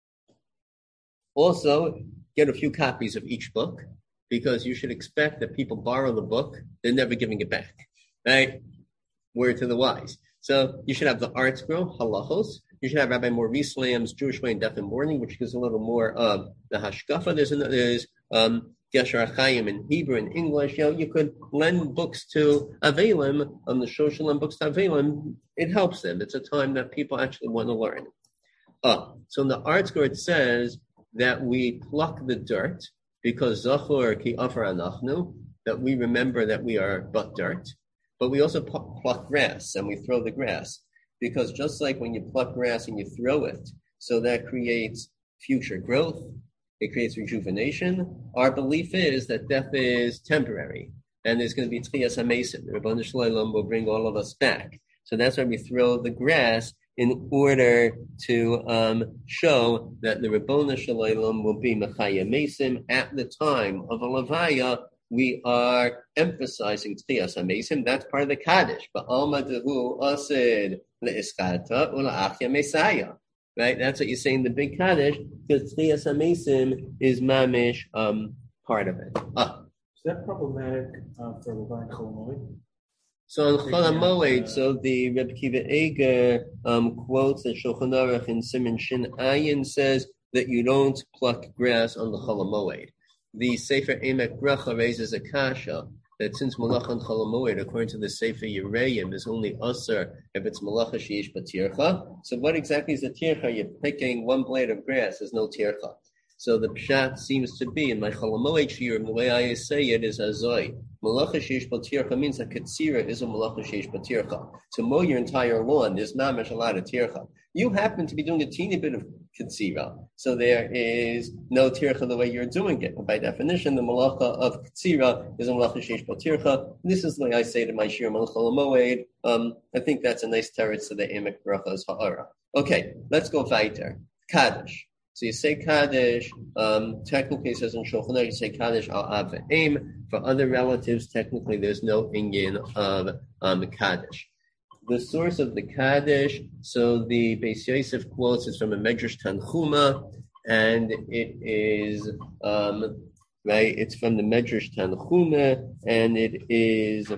Also, get a few copies of each book, because you should expect that people borrow the book, they're never giving it back, right? Word to the wise. So you should have the art scroll, halachos. You should have Rabbi Maurice Lamb's Jewish Way in Death and Mourning, which gives a little more of the hashkafa. There's, another, there's um, Gesher HaChaim in Hebrew and English. You know, you could lend books to Avelim, on um, the Shoshalim books to Avelim. It helps them. It's a time that people actually want to learn. Uh, so in the art scroll, it says that we pluck the dirt, because Zachor ki afar anachnu, that we remember that we are but dirt, but we also pluck grass and we throw the grass, because just like when you pluck grass and you throw it, so that creates future growth, it creates rejuvenation. Our belief is that death is temporary, and there's going to be Tchiyas HaMesim. The Rebbeinu Shalom will bring all of us back. So that's why we throw the grass, in order to um, show that the Rebbeinu Shalom will be Mechaya Mesim. At the time of a Levaya, we are emphasizing Tchiyas HaMesim. That's part of the Kaddish. Ba'alma dehu asid le'iskata ula'achya mesaya. Right? That's what you say in the big Kaddish, because Tchiyas HaMesim is mamish um, part of it. Ah. Is that problematic uh, for Levi Cholamoid? So on Chol HaMoed, so the Reb Kiva Eger um, quotes that Shulchan Aruch in Siman Shin Ayin says that you don't pluck grass on the Chol HaMoed. The Sefer Emek Bracha raises a kasha that since Malach on Chol HaMoed, according to the Sefer Yereim, is only Asr if it's Malacha Sheish B'Tircha. So what exactly is the Tircha? You're picking one blade of grass, there's no Tircha. So the pshat seems to be, in my Chol HaMoed shiurim, the way I say it is azoi. Malacha sheish b'tircha means that katsira is a malacha sheish b'tircha. To mow your entire lawn, there's not much a lot of tircha. You happen to be doing a teeny bit of katsira, so there is no tircha the way you're doing it. But by definition, the malacha of katsira is a malacha sheish b'tircha. This is the way I say to my shiurim on Chol HaMoed. Um, I think that's a nice teretz to the emek brachas ha'ara. Okay, let's go weiter. Kaddish. So you say Kaddish, um, technically it says in Shulchan Aruch, you say Kaddish al Av Ve'em. For other relatives, technically there's no inyan of um, Kaddish. The source of the Kaddish, so the Beis Yosef quotes is from a Medrash Tanchuma, and it is, um, right, it's from the Medrash Tanchuma, and it is,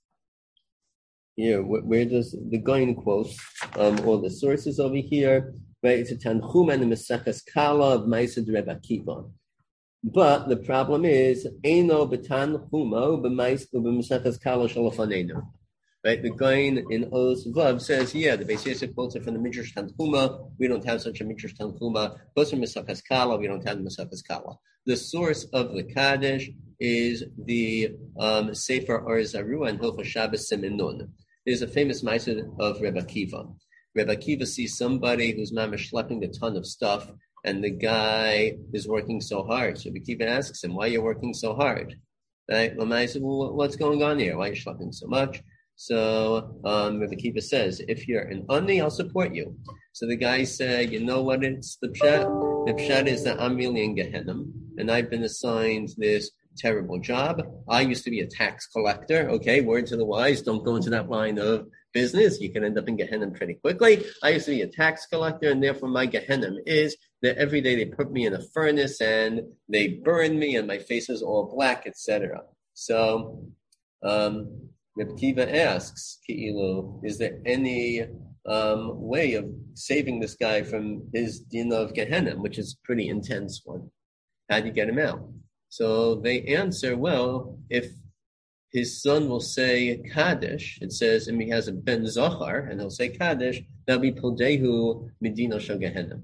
here, where, where does the Goyin quote um, all the sources over here? Right, it's a Tanchuma and the Maseches Kala of Ma'aseh Reb Akiva. But the problem is, Eino b'Tanchuma b'Maseches Kala shalafanenu. Right, the Goyin in Oz Vav says, yeah, the Beis Yosef quotes it from the Midrash Tanchuma. We don't have such a Midrash Tanchuma. But from Maseches Kala, we don't have the Maseches Kala. The source of the Kaddish is the um, Sefer Or Zarua and Hilchos Shabbos Siman Nun. There's a famous Ma'aseh of Reb Akiva. Reb Akiva sees somebody who's mamish schlepping a ton of stuff, and the guy is working so hard. So Reb Akiva asks him, why are you working so hard? Right? Well, said, well, what's going on here? Why are you schlepping so much? So um, Reb Akiva says, if you're an ani, I'll support you. So the guy said, you know what it's the pshat? The pshat is that I'm really in Gehenna, and I've been assigned this terrible job. I used to be a tax collector. Okay, word to the wise, don't go into that line of business. You can end up in Gehenna pretty quickly. I used to be a tax collector, and therefore my Gehenna is that every day they put me in a furnace and they burn me and my face is all black, et cetera. So um, Reb Kiva asks, Ki'ilu, is there any um, way of saving this guy from his din of Gehenna, which is a pretty intense one? How do you get him out? So they answer, well, if his son will say Kaddish. It says, and he has a Ben Zachar, and he'll say Kaddish, that'll be Podehu Medino Shel Gehenna.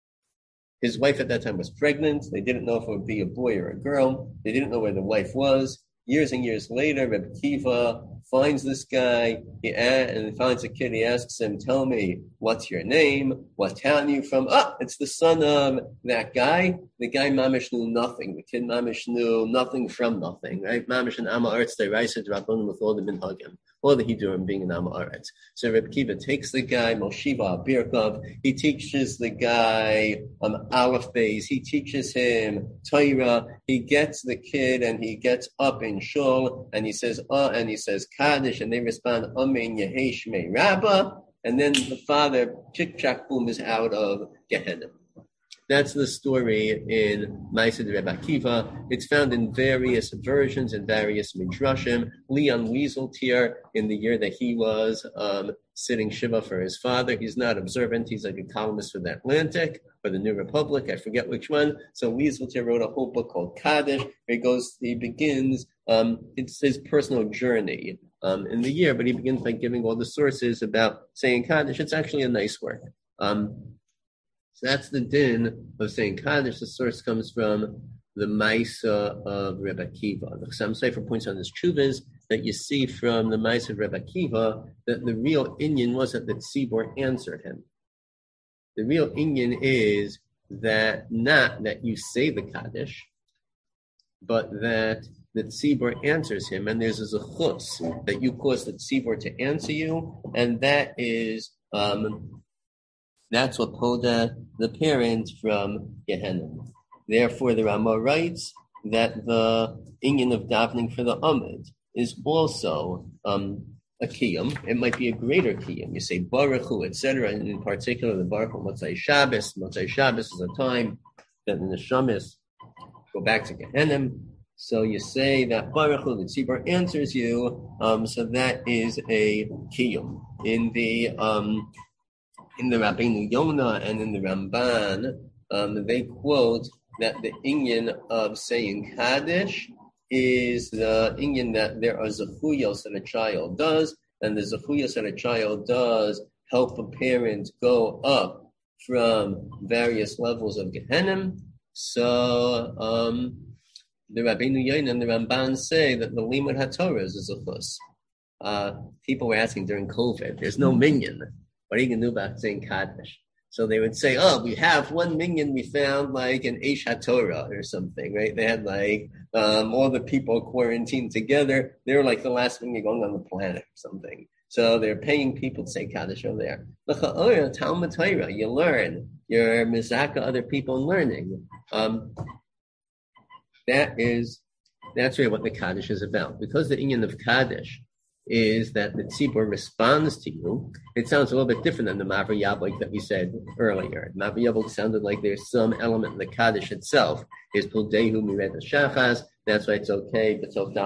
His wife at that time was pregnant. They didn't know if it would be a boy or a girl. They didn't know where the wife was. Years and years later, Rebbe Kiva finds this guy he, and finds a kid. He asks him, tell me, what's your name? What town are you from? Ah, it's the son of that guy. The guy Mamish knew nothing. The kid Mamish knew nothing from nothing, right? Mamish and Amma Aretz, they rise to Rabbanim with all the minhagim, all the Hidurim being in Amma Aretz. So Rebbe Kiva takes the guy, Moshiva Birkov. He teaches the guy um, Aleph Beis. He teaches him Torah. He gets the kid and he gets up in shul and he says, uh, and he says Kaddish, and they respond, Amen Yehi Shmei Rabbah, and then the father, chick chack boom, is out of Gehenna. That's the story in Ma'aseh Rebbe Akiva. It's found in various versions and various midrashim. Leon Wieseltier, in the year that he was um, sitting Shiva for his father, he's not observant. He's like a columnist for the Atlantic or the New Republic. I forget which one. So Wieseltier wrote a whole book called Kaddish. Where he goes, he begins, um, it's his personal journey um, in the year, but he begins by giving all the sources about saying Kaddish. It's actually a nice work. Um, So that's the din of saying Kaddish. The source comes from the Maisa of Rebbe Akiva. The Chassam Sofer points on his tshuvas that you see from the Maisa of Rebbe Akiva that the real inyan wasn't that Tzibor answered him. The real inyan is that not that you say the Kaddish, but that the Tzibor answers him, and there's a zechus that you cause the Tzibor to answer you, and that is um, that's what Poda the parent from Gehenna. Therefore, the Rama writes that the inyan of davening for the Amid is also um, a kiyum. It might be a greater kiyum. You say Baruch Hu, et cetera. And in particular, the Baruch Hu Motzei Shabbos. Motzei Shabbos is a time that the Neshamis go back to Gehenna. So you say that Baruch Hu, the Tzibor answers you. Um, so that is a kiyum. In the um, in the Rabbeinu Yonah and in the Ramban, um, they quote that the inyan of saying Kaddish is the inyan that there are zechuyos that a child does, and the zechuyos that a child does help a parent go up from various levels of Gehenna. So um, the Rabbeinu Yonah and the Ramban say that the Limud HaTorah is a zechus. Uh, people were asking during COVID, there's no minyan. What are you going to do about saying Kaddish? So they would say, oh, we have one minyan we found like an Eish HaTorah or something, right? They had like um, all the people quarantined together. They were like the last minyan going on the planet or something. So they're paying people to say Kaddish over there. Talmud Torah, you learn. You're mizaka other people learning. Um, that is, that's really what the Kaddish is about. Because the inyan of Kaddish is that the tzibur responds to you. It sounds a little bit different than the Mavra Yablik that we said earlier. Mavra Yablik sounded like there's some element in the Kaddish itself. Is Puldehu Mired Shachas. That's why it's okay.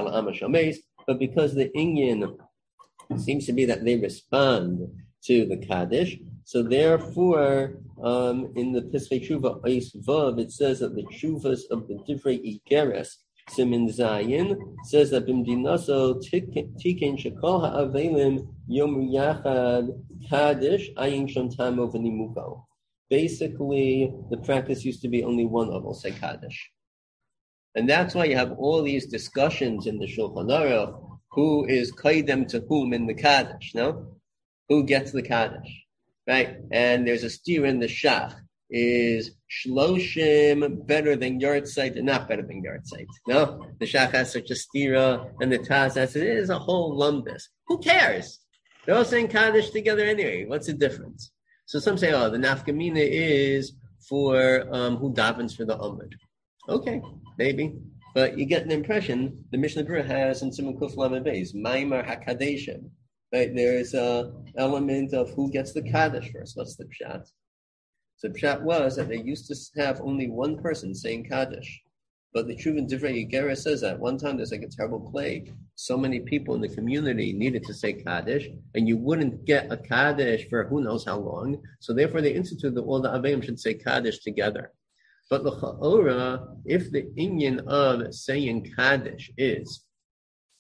But because the inyan seems to be that they respond to the Kaddish, so therefore, um, in the Piskei Tshuva Eis Vav, it says that the Tshuvas of the Divrei Igeres Simin Zayin says that Bimdinaso Tikin Shekol Ha'avelim Yom Yachad Kaddish Ayin Shontam Ovenimuko. Basically, the practice used to be only one of will say Kaddish. And that's why you have all these discussions in the Shulchan Aruch, who is Kaidem to whom in the Kaddish, no? Who gets the Kaddish, right? And there's a steer in the Shach. Is Shloshim better than Yartzeit and not better than Yartzeit? No, the Shach has such a stira, and the Taz has it is a whole lumbus. Who cares? They're all saying Kaddish together anyway. What's the difference? So some say, oh, the nafkamina is for um, who davens for the Amud. Okay, maybe, but you get an impression the Mishnah Berurah has in Siman Kuf Lamed Beis Maimar Hakadeshim. Right, there's a element of who gets the Kaddish first. What's the pshat? So the pshat was that they used to have only one person saying Kaddish. But the Chuvin Divrei Igeres says that one time there's like a terrible plague. So many people in the community needed to say Kaddish, and you wouldn't get a Kaddish for who knows how long. So therefore they instituted that all the Aveim should say Kaddish together. But the Cha'ora, if the inyan of saying Kaddish is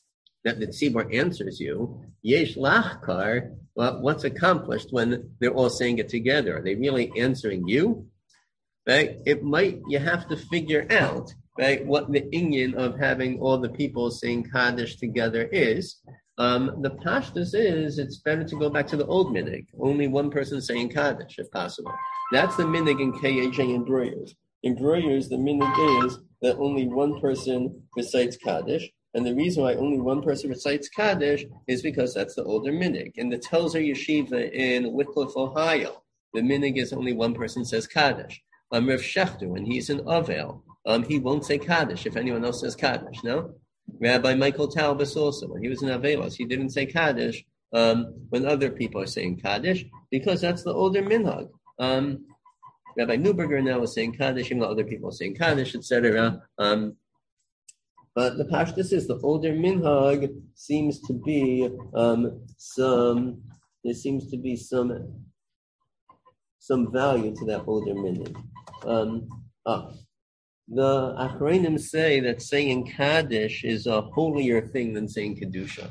that the tzibur answers you. Yesh lachkar, well, what's accomplished when they're all saying it together? Are they really answering you? Right? It might, you have to figure out, right, what the inyan of having all the people saying Kaddish together is. Um, the pashtus is, it's better to go back to the old minig. Only one person saying Kaddish, if possible. That's the minig in K H A and Breuers. In Breuers, the minig is that only one person recites Kaddish. And the reason why only one person recites Kaddish is because that's the older minig. In the Telzer Yeshiva in Wycliffe, Ohio, the minig is only one person says Kaddish. Um, Rav Shechter, when he's in Avel, um, he won't say Kaddish if anyone else says Kaddish, no? Rabbi Michael Talbus also, when he was in Avelos, he didn't say Kaddish um, when other people are saying Kaddish, because that's the older minhag. Um, Rabbi Neuberger now is saying Kaddish, even though other people are saying Kaddish, et cetera. Um, but the pashtus is the older minhag seems to be um, some, there seems to be some some value to that older minhag. Um, oh. The Achronim say that saying Kaddish is a holier thing than saying Kedusha.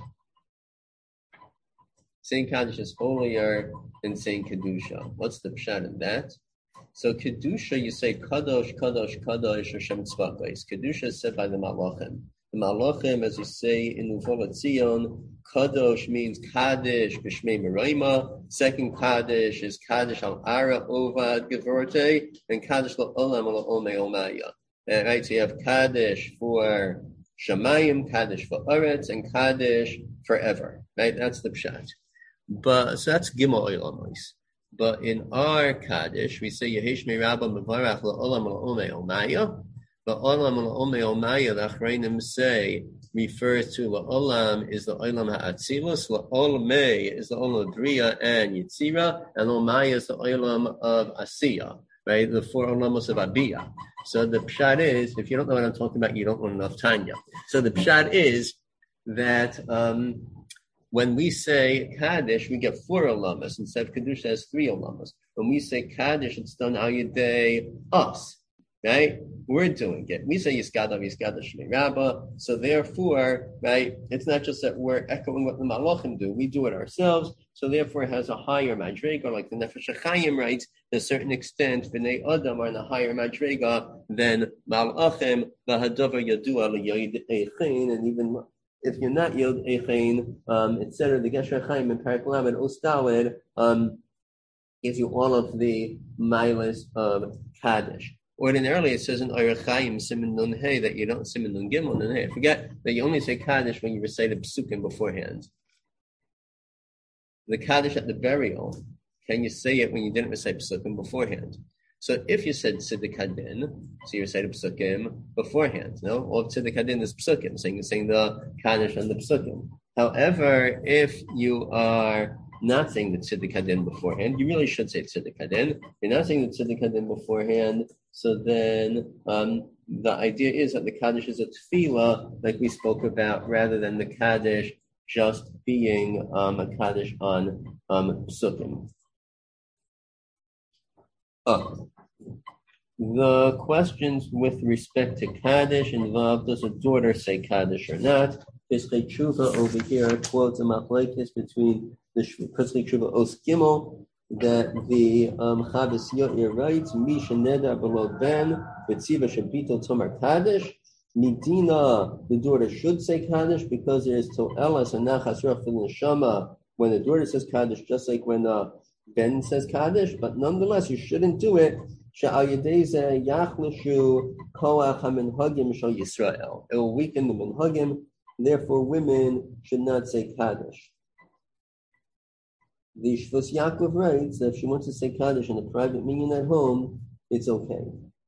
Saying Kaddish is holier than saying Kedusha. What's the pshat in that? So Kedusha, you say Kadosh, Kadosh, Kadosh, Hashem Tzvakos. Kedusha is said by the Malachim. The Malachim, as you say in Uvola Tzion, Kadosh means Kaddish, B'Shmei Merayma. Second Kaddish is Kaddish al Ara Ovad Gevorte, and Kaddish La'olam La'omei Omaya. Uh, right, so you have Kaddish for Shamayim, Kaddish for Eretz, and Kaddish forever. Right, that's the pshat. But so that's Gimel Oilamos. But in our Kaddish, we say Yehesh Me'Rabba Mevarach La'olam La'omei Omaya. The Olam La'omei Omaya, the Achreinim say, refers to La'olam is the Olam Ha'atzilus, La'olamei is the Olam Driya and Yitzira, and Omaya is the Olam of Asiya. Right, the four olamos of Abiyah. So the pshat is, if you don't know what I'm talking about, you don't know enough Tanya. So the pshat is that um, when we say Kaddish, we get four olamos instead of Kedusha has three olamos. When we say Kaddish, it's done al yedei us. Right? We're doing it. We say Yiskadav, Yiskadav Shmei Rabbah. So therefore, right, it's not just that we're echoing what the Malachim do. We do it ourselves. So therefore it has a higher madrega, like the Nefesh HaChaim writes, to a certain extent, B'nai Adam are in a higher madrega than Malachim, V'hadavar Yadua L'Yod Eichin, and even if you're not Yod Eichin, um, et cetera, the Gesher HaChaim in Parak Lamed Ostalid um, gives you all of the milas of Kaddish. Ordinarily, it says in Orach Chaim, Siman Nun Hey, that you don't Siman Nun Gimel Nun Hey. Forget that you only say Kaddish when you recite the Psukim beforehand. The Kaddish at the burial, can you say it when you didn't recite Psukim beforehand? So if you said Tziddik Hadin, so you recite Psukim beforehand, no? Or Tziddik Hadin is Psukim, saying, saying the Kaddish and the Psukim. However, if you are not saying the Tziddik Hadin beforehand, you really should say Tziddik Hadin. You're not saying the Tziddik Hadin beforehand, so then um, the idea is that the Kaddish is a tefillah, like we spoke about, rather than the Kaddish just being um, a Kaddish on um, Psukim. Oh. The questions with respect to Kaddish involve, does a daughter say Kaddish or not? Pischei Tshuva over here quotes a machlekes between the Pischei Tshuva Os Gimel, that the um, Chavis Yair writes, Misha Neder below Ben, Betziva Shabito Tomar Kaddish. Medina, the daughter should say Kaddish because there is To'elas and Nachas Ruach Neshama when the daughter says Kaddish, just like when uh, Ben says Kaddish, but nonetheless, you shouldn't do it. Sha'al Yedeze Yachlishu Koach HaMinhagim Shal Yisrael. It will weaken the Minhagim, therefore women should not say Kaddish. The Shvus Yaakov writes that if she wants to say Kaddish in a private minyan at home, it's okay.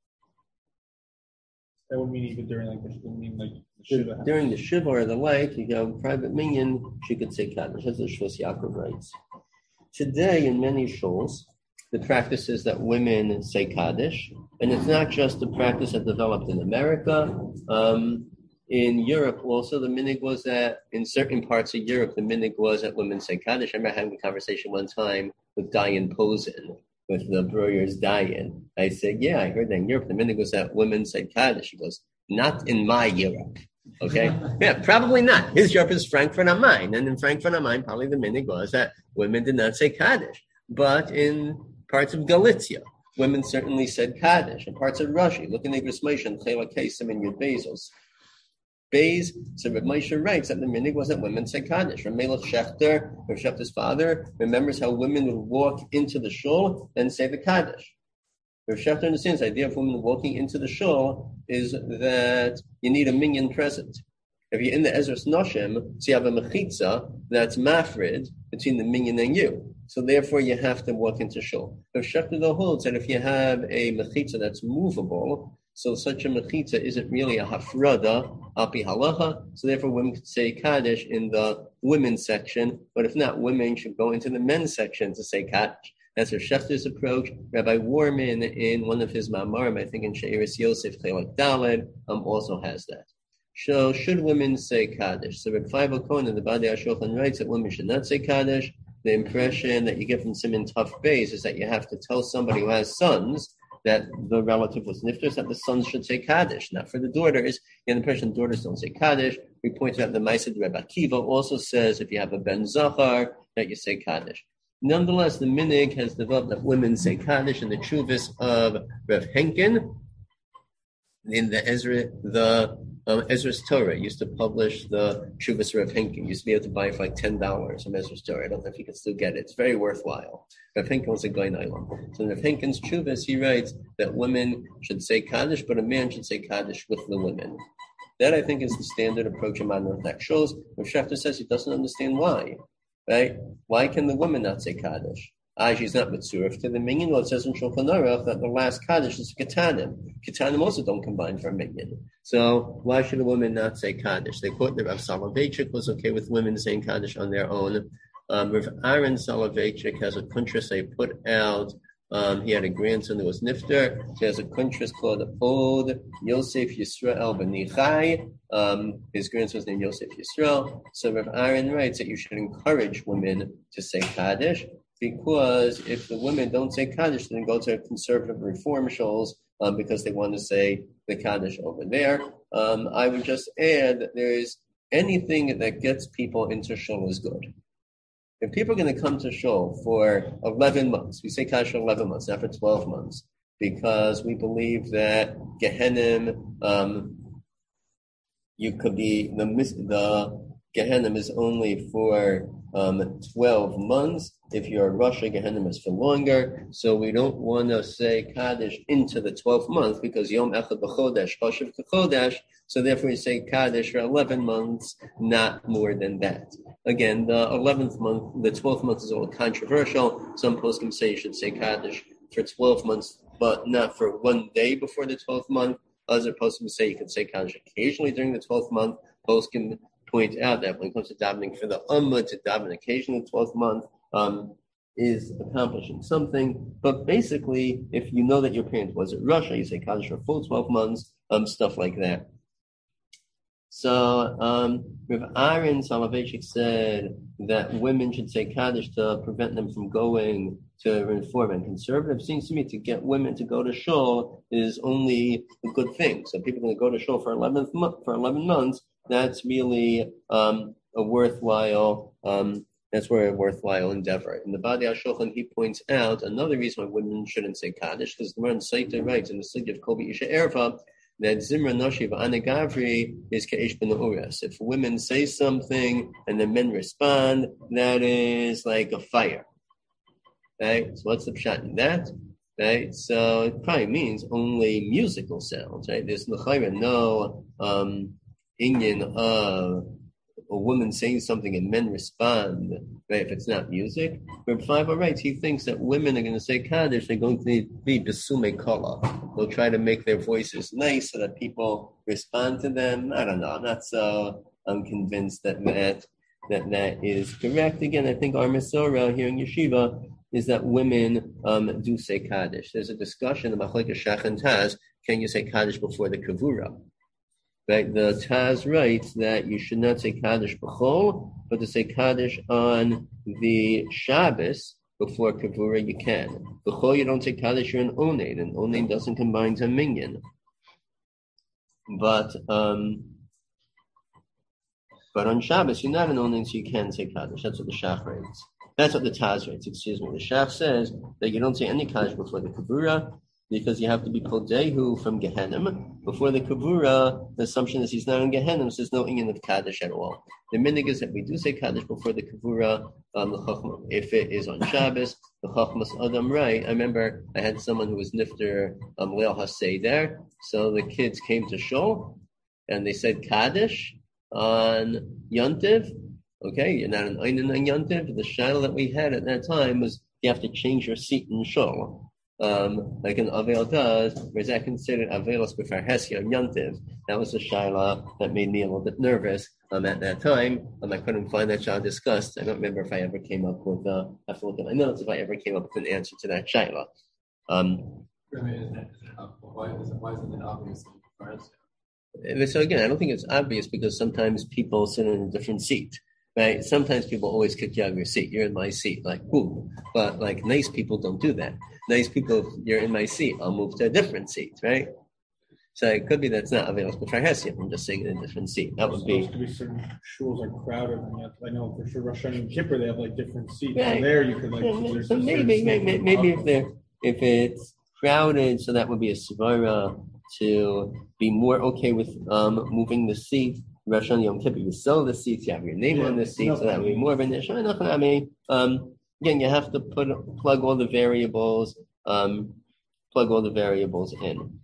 That would mean even during like the, mean like the Shiva. During the Shiva or the like, you go private minyan, she could say Kaddish. That's what Shvus Yaakov writes. Today, in many shuls, the practice is that women say Kaddish, and it's not just a practice that developed in America. Um, in Europe, also, the minig was that in certain parts of Europe, the minig was that women say Kaddish. I remember having a conversation one time with Diane Posen, with the Breuer's Diane. I said, yeah, I heard that in Europe, the minig was that women say Kaddish. She goes, not in my Europe. Okay? Yeah, probably not. His job is Frankfurt am Main. And in Frankfurt am Main, probably the minhag was that women did not say Kaddish. But in parts of Galicia, women certainly said Kaddish. In parts of Russia, look in the Moshe and Chela Kesim and Yud Bezos. Beis, so Rav Moshe writes that the minhag was that women say Kaddish. Rav Melech Shechter, Rav Shechter's father, remembers how women would walk into the shul and say the Kaddish. Rav Shechter understands the idea of women walking into the shul is that you need a minyan present. If you're in the Ezras Noshim, so you have a mechitza that's mafrid between the minyan and you. So therefore you have to walk into shul. Rav Shechter though holds that if you have a mechitza that's movable, so such a mechitza isn't really a hafrada, api halacha, so therefore women could say Kaddish in the women's section, but if not, women should go into the men's section to say Kaddish. That's Rav Shechter's approach. Rabbi Warman, in one of his ma'amarim, I think in She'eris Yosef Chelak Daled, um, also has that. So should women say Kaddish? So Rabbi Faiva Cohen in the Badei HaShulchan writes that women should not say Kaddish. The impression that you get from Siman Tuf Beis is that you have to tell somebody who has sons that the relative was nifter, that the sons should say Kaddish, not for the daughters. The impression daughters don't say Kaddish. We pointed out the Maaseh Rebbe Akiva also says if you have a Ben Zachar, that you say Kaddish. Nonetheless, the minhag has developed that women say Kaddish in the Chuvas of Rav Henkin. In the Ezra, the um, Ezra's Torah used to publish the Chuvas Rav Henkin. You used to be able to buy it for like ten dollars from Ezra's Torah. I don't know if you can still get it. It's very worthwhile. Rav Henkin was a guy nylon. So in Rav Henkin's Chuvas, he writes that women should say Kaddish, but a man should say Kaddish with the women. That, I think, is the standard approach in modern Orthodox shows. Rav Shechter says he doesn't understand why. Right? Why can the woman not say Kaddish? Ah, she's not mitzurif to the minyan. Well, it says in Shulchan Aruch that the last Kaddish is Ketanim. Ketanim also don't combine for a minyan. So why should a woman not say Kaddish? They quote that Rav Soloveitchik was okay with women saying Kaddish on their own. Um, Rav Aaron Soloveitchik has a kuntras they put out. Um, he had a grandson who was nifter. He has a kuntras called Od Yosef Yisrael B'ni Chai. Um, his grandson's named Yosef Yisrael. So Rav Aaron writes that you should encourage women to say Kaddish, because if the women don't say Kaddish, then go to conservative reform shows um, because they want to say the Kaddish over there. Um, I would just add that there is anything that gets people into shul is good. If people are going to come to shul for eleven months, we say Kaddish for eleven months, not for twelve months, because we believe that Gehenim, um, you could be, the, the Gehenim is only for um, twelve months. If you're a Russia, Gehenim is for longer. So we don't want to say Kaddish into the twelfth month because Yom Echad B'Chodesh, Choshev K'Chodesh. So therefore we say Kaddish for eleven months, not more than that. Again, the eleventh month, the twelfth month is a little controversial. Some poskim say you should say Kaddish for twelve months, but not for one day before the twelfth month. Other poskim say you can say Kaddish occasionally during the twelfth month. Poskim point out that when it comes to davening for the Ummah, to daven occasionally the twelfth month um, is accomplishing something. But basically, if you know that your parent was at Russia, you say Kaddish for full twelve months, um, stuff like that. So, um, Rav Aaron Soloveitchik said that women should say Kaddish to prevent them from going to reform and conservative. Seems to me to get women to go to shul is only a good thing. So people are going to go to shul for eleven for eleven months. That's really um, a worthwhile. Um, that's where a worthwhile endeavor. In the Badei HaShulchan, he points out another reason why women shouldn't say Kaddish, because the Ran Saita writes in the Sugya of Kobi Isha Erva that Zimra Noshiv Ana Gavri is Ke'esh Ben Uras. If women say something and the men respond, that is like a fire. Right? So what's the pshat in that? Right? So it probably means only musical sounds. Right? There's no um, inyan of a woman saying something and men respond, right, if it's not music. Reb Five writes, he thinks that women are going to say Kaddish, they're going to be besume kala. They'll try to make their voices nice so that people respond to them. I don't know. I'm not so I'm convinced that that, that, that is correct. Again, I think our Masorah here in Yeshiva is that women um, do say Kaddish. There's a discussion about like a Shach and Taz, can you say Kaddish before the Kavura? Right, the Taz writes that you should not say Kaddish b'chol, but to say Kaddish on the Shabbos before Kavura you can. B'chol you don't say Kaddish, you're an Onein, and Onein doesn't combine to Minyan. But um, But on Shabbos, you're not an onin, so you can say Kaddish. That's what the Shach writes. That's what the Taz writes, excuse me. The Shach says that you don't say any Kaddish before the Kavura because you have to be Podehu from Gehenim. Before the Kavura, the assumption is he's not in Gehenim, so there's no inyan of Kaddish at all. The minig is that we do say Kaddish before the Kavura, um, the Chachma. If it is on Shabbos, the Chachmas Adam right. I remember I had someone who was Nifter um, Leil HaSei there, so the kids came to Shul, and they said Kaddish on Yontiv. Okay, you're not an Einin on Yontiv. The shadow that we had at that time was you have to change your seat in Shul, um, like an Avel does, or is that considered Avelos b'far Hesi on Yontiv? That was the shaila that made me a little bit nervous um, at that time. Um, I couldn't find that shaila discussed. I don't remember if I ever came up with, uh, I have to look at my notes if I ever came up with an answer to that shaila. Um, why isn't it obvious? So again, I don't think it's obvious because sometimes people sit in a different seat. Right? Sometimes people always kick you out of your seat. You're in my seat, like, ooh. But like nice people don't do that. Nice people, if you're in my seat, I'll move to a different seat, right? So it could be that's not available for Hesium. I'm just saying in a different seat. That would be. Supposed to be certain shuls are crowded, and yet I know for sure Rosh Hashanah and Kippur they have like different seats. Right. So there you could like. Yeah, so maybe, maybe, maybe if they're if it's crowded, so that would be a svara to be more okay with um moving the seat. Rosh Hashanah Yom Kippur, you sell the seats, you have your name yeah, on the seat, no, so that would be more of an issue. I mean, um, again, you have to put plug all the variables, um, plug all the variables in.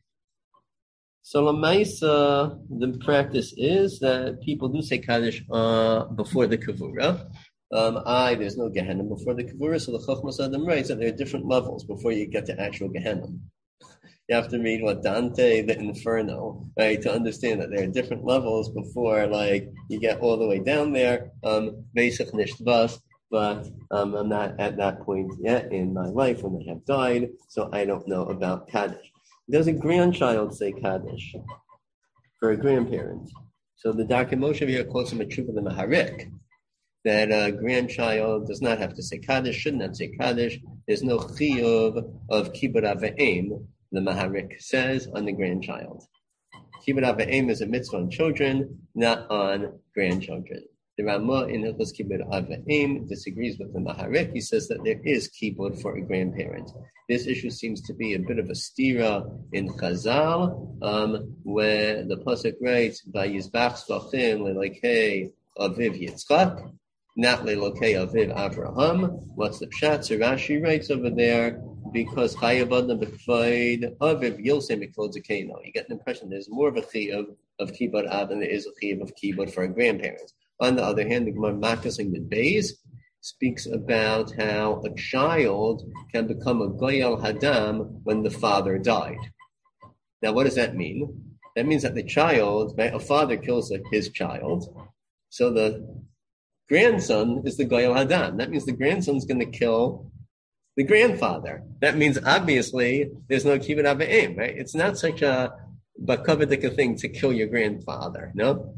So Lamaisa, the practice is that people do say Kaddish uh, before the Kavura. Um, I, there's no Gehenna before the Kavura, so the Chochmas Adam writes that there are different levels before you get to actual Gehenna. You have to read what Dante, the Inferno, right, to understand that there are different levels before, like, you get all the way down there. Um, Mesach Nishtbas, but um, I'm not at that point yet in my life when they have died, so I don't know about Kaddish. Does a grandchild say Kaddish for a grandparent? So the Doctor Moshe here quotes him a truth of the Maharik, that a grandchild does not have to say Kaddish, should not say Kaddish. There's no chiyuv of kibbud avim. The Maharik says on the grandchild. Kibbud avim is a mitzvah on children, not on grandchildren. The Ramah in Hilchos Kibbud avim disagrees with the Maharik. He says that there is kibbud for a grandparent. This issue seems to be a bit of a stira in Chazal, um, where the pasuk writes, "Vayizbach tzvachim leilokei aviv Yitzchak," not leilokei aviv Avraham. What's the pshat? So Rashi writes over there, because Chayavadna b'kvoid aviv Yosem b'kvoid zakeno. You get an impression there's more of a chiyuv of kibbud av than there is a chiyuv of kibbud for a grandparent. On the other hand, the Gemara Makkos in the Beis speaks about how a child can become a goyal hadam when the father died. Now, what does that mean? That means that the child, a father kills his child, so the grandson is the goyal hadam. That means the grandson's going to kill the grandfather. That means obviously there's no kibbud avim, right? It's not such a bakavadika thing to kill your grandfather, no?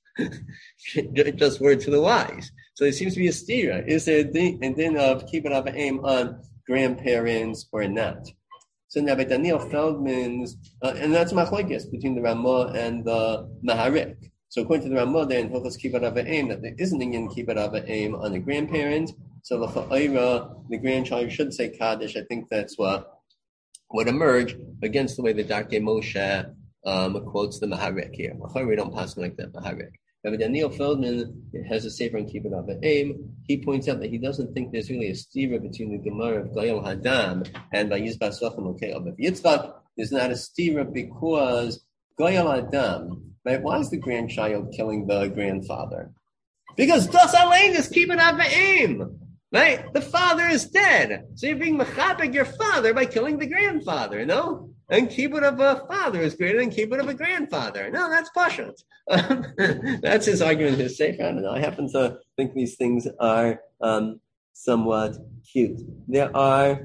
Just word to the wise. So there seems to be a stira. Is there a din, a din of kibbud avim on grandparents or not? So now by Daniel Feldman's, uh, and that's machlokes between the Ramah and the Maharik. So according to the Ramah, there in Hilchos Kibbud avim that there isn't in kibbud avim on the grandparent. So the cha'ira, the grandchild should say Kaddish. I think that's what would emerge against the way the Darkei Moshe um, quotes the Maharik here. We don't pass like that Maharik. But Daniel Feldman has a sefer on Kibbud avim. He points out that he doesn't think there's really a stira between the Gemara of Goyal Hadam and Vayizbach tzvachim okay of Yitzchak. There's not a stira because Goyal Hadam, right? Why is the grandchild killing the grandfather? Because Das Alein is Kibbud avim. Right? The father is dead. So you're being mechapik your father by killing the grandfather, no? And kibbud of a father is greater than kibbud of a grandfather. No, that's pashut. Um, that's his argument, his sefer. I don't know. I happen to think these things are um, somewhat cute. There are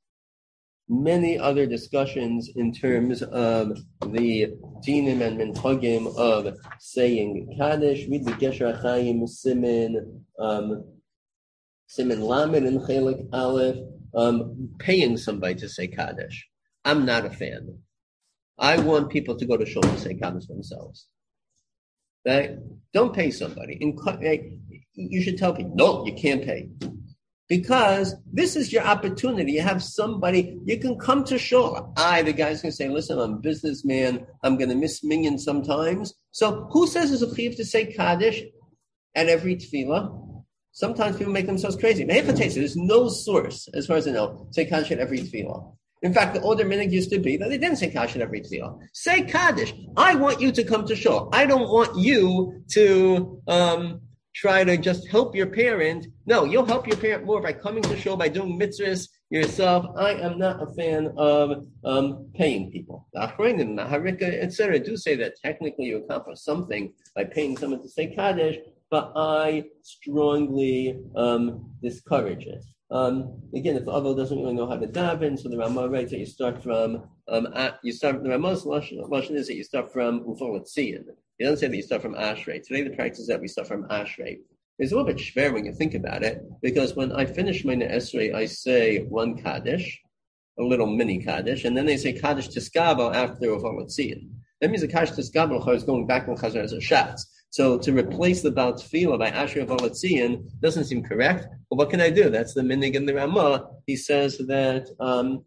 many other discussions in terms of the dinim and minhagim of saying Kaddish. Read the Gesher HaChaim Simin, um, Simin Lamed and Chelik Aleph, um, paying somebody to say Kaddish. I'm not a fan. I want people to go to shul to say Kaddish themselves. right? Don't pay somebody. In, right? You should tell people, no, you can't pay. Because this is your opportunity. You have somebody, you can come to shul. I, the guy's going to say, listen, I'm a businessman. I'm going to miss minyan sometimes. So who says it's a chiyuv to say Kaddish at every tefillah? Sometimes people make themselves crazy. There's no source, as far as I know, say Kaddish at every tefillah. In fact, the older minhag used to be that they didn't say Kaddish at every tefillah. Say Kaddish. I want you to come to shul. I don't want you to um, try to just help your parent. No, you'll help your parent more by coming to shul, by doing mitzvahs yourself. I am not a fan of um, paying people. The Achronim, the Harika, et cetera do say that technically you accomplish something by paying someone to say Kaddish, but I strongly um, discourage it. Um, again, if the Avel doesn't really know how to daven, so the Ramah writes that you start from, um, at, you start, the Ramah's lashon is that you start from Ufal Tzion. He doesn't say that you start from Ashrei. Today the practice is that we start from Ashrei. It's a little bit schwer when you think about it, because when I finish my Esrei, I say one Kaddish, a little mini Kaddish, and then they say Kaddish Tiskabo after Ufal Tzion. That means the Kaddish Tiskabo is going back on Chazar as a Shatz. So to replace the Baal Tefillah by Ashrei Ufal Tzion doesn't seem correct. But what can I do? That's the minhag in the Ramah. He says that um,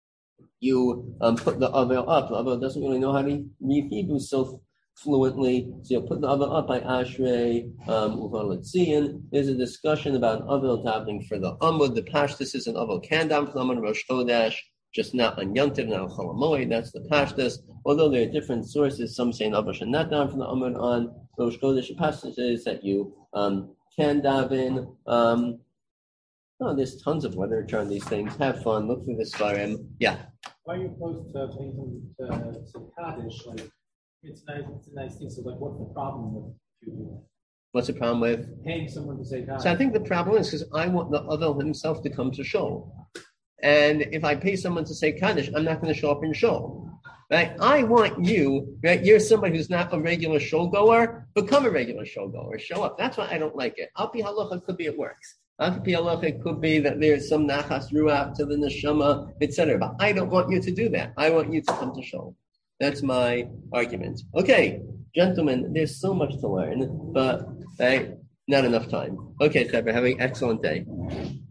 you um, put the Avel up. The Avel doesn't really know how to read Hebrew so fluently, so you'll put the Avel up by Ashrei um, Ufal Tzion. There's a discussion about Avel davening for the Amud. The Pashtus is an Avel can daven for the Amud Rosh Chodesh, just not on Yontiv, not on Chol HaMoed. That's the Pashtus. Although there are different sources, some say an Avel should not daven for the Amud on Rosh Chodesh. The Pashtus is that you um, can daven. Um, oh, there's tons of literature on these things. Have fun. Look through the Svarim. Yeah. Why are you opposed to paying them to, to Kaddish? Like, it's nice. It's a nice thing. So, like, what's the problem with you doing that? What's the problem with paying someone to say Kaddish? So I think the problem is because I want the Avel himself to come to shul, and if I pay someone to say Kaddish, I'm not going to show up in shul. Right? I want you, right? You're somebody who's not a regular shul goer, become a regular shul goer. Show up. That's why I don't like it. Al pi halacha could be it works. Al pi halacha it could be that there's some nachas ruach to the neshama, et cetera. But I don't want you to do that. I want you to come to shul. That's my argument. Okay, gentlemen, there's so much to learn, but right, not enough time. Okay, Trevor, have an excellent day.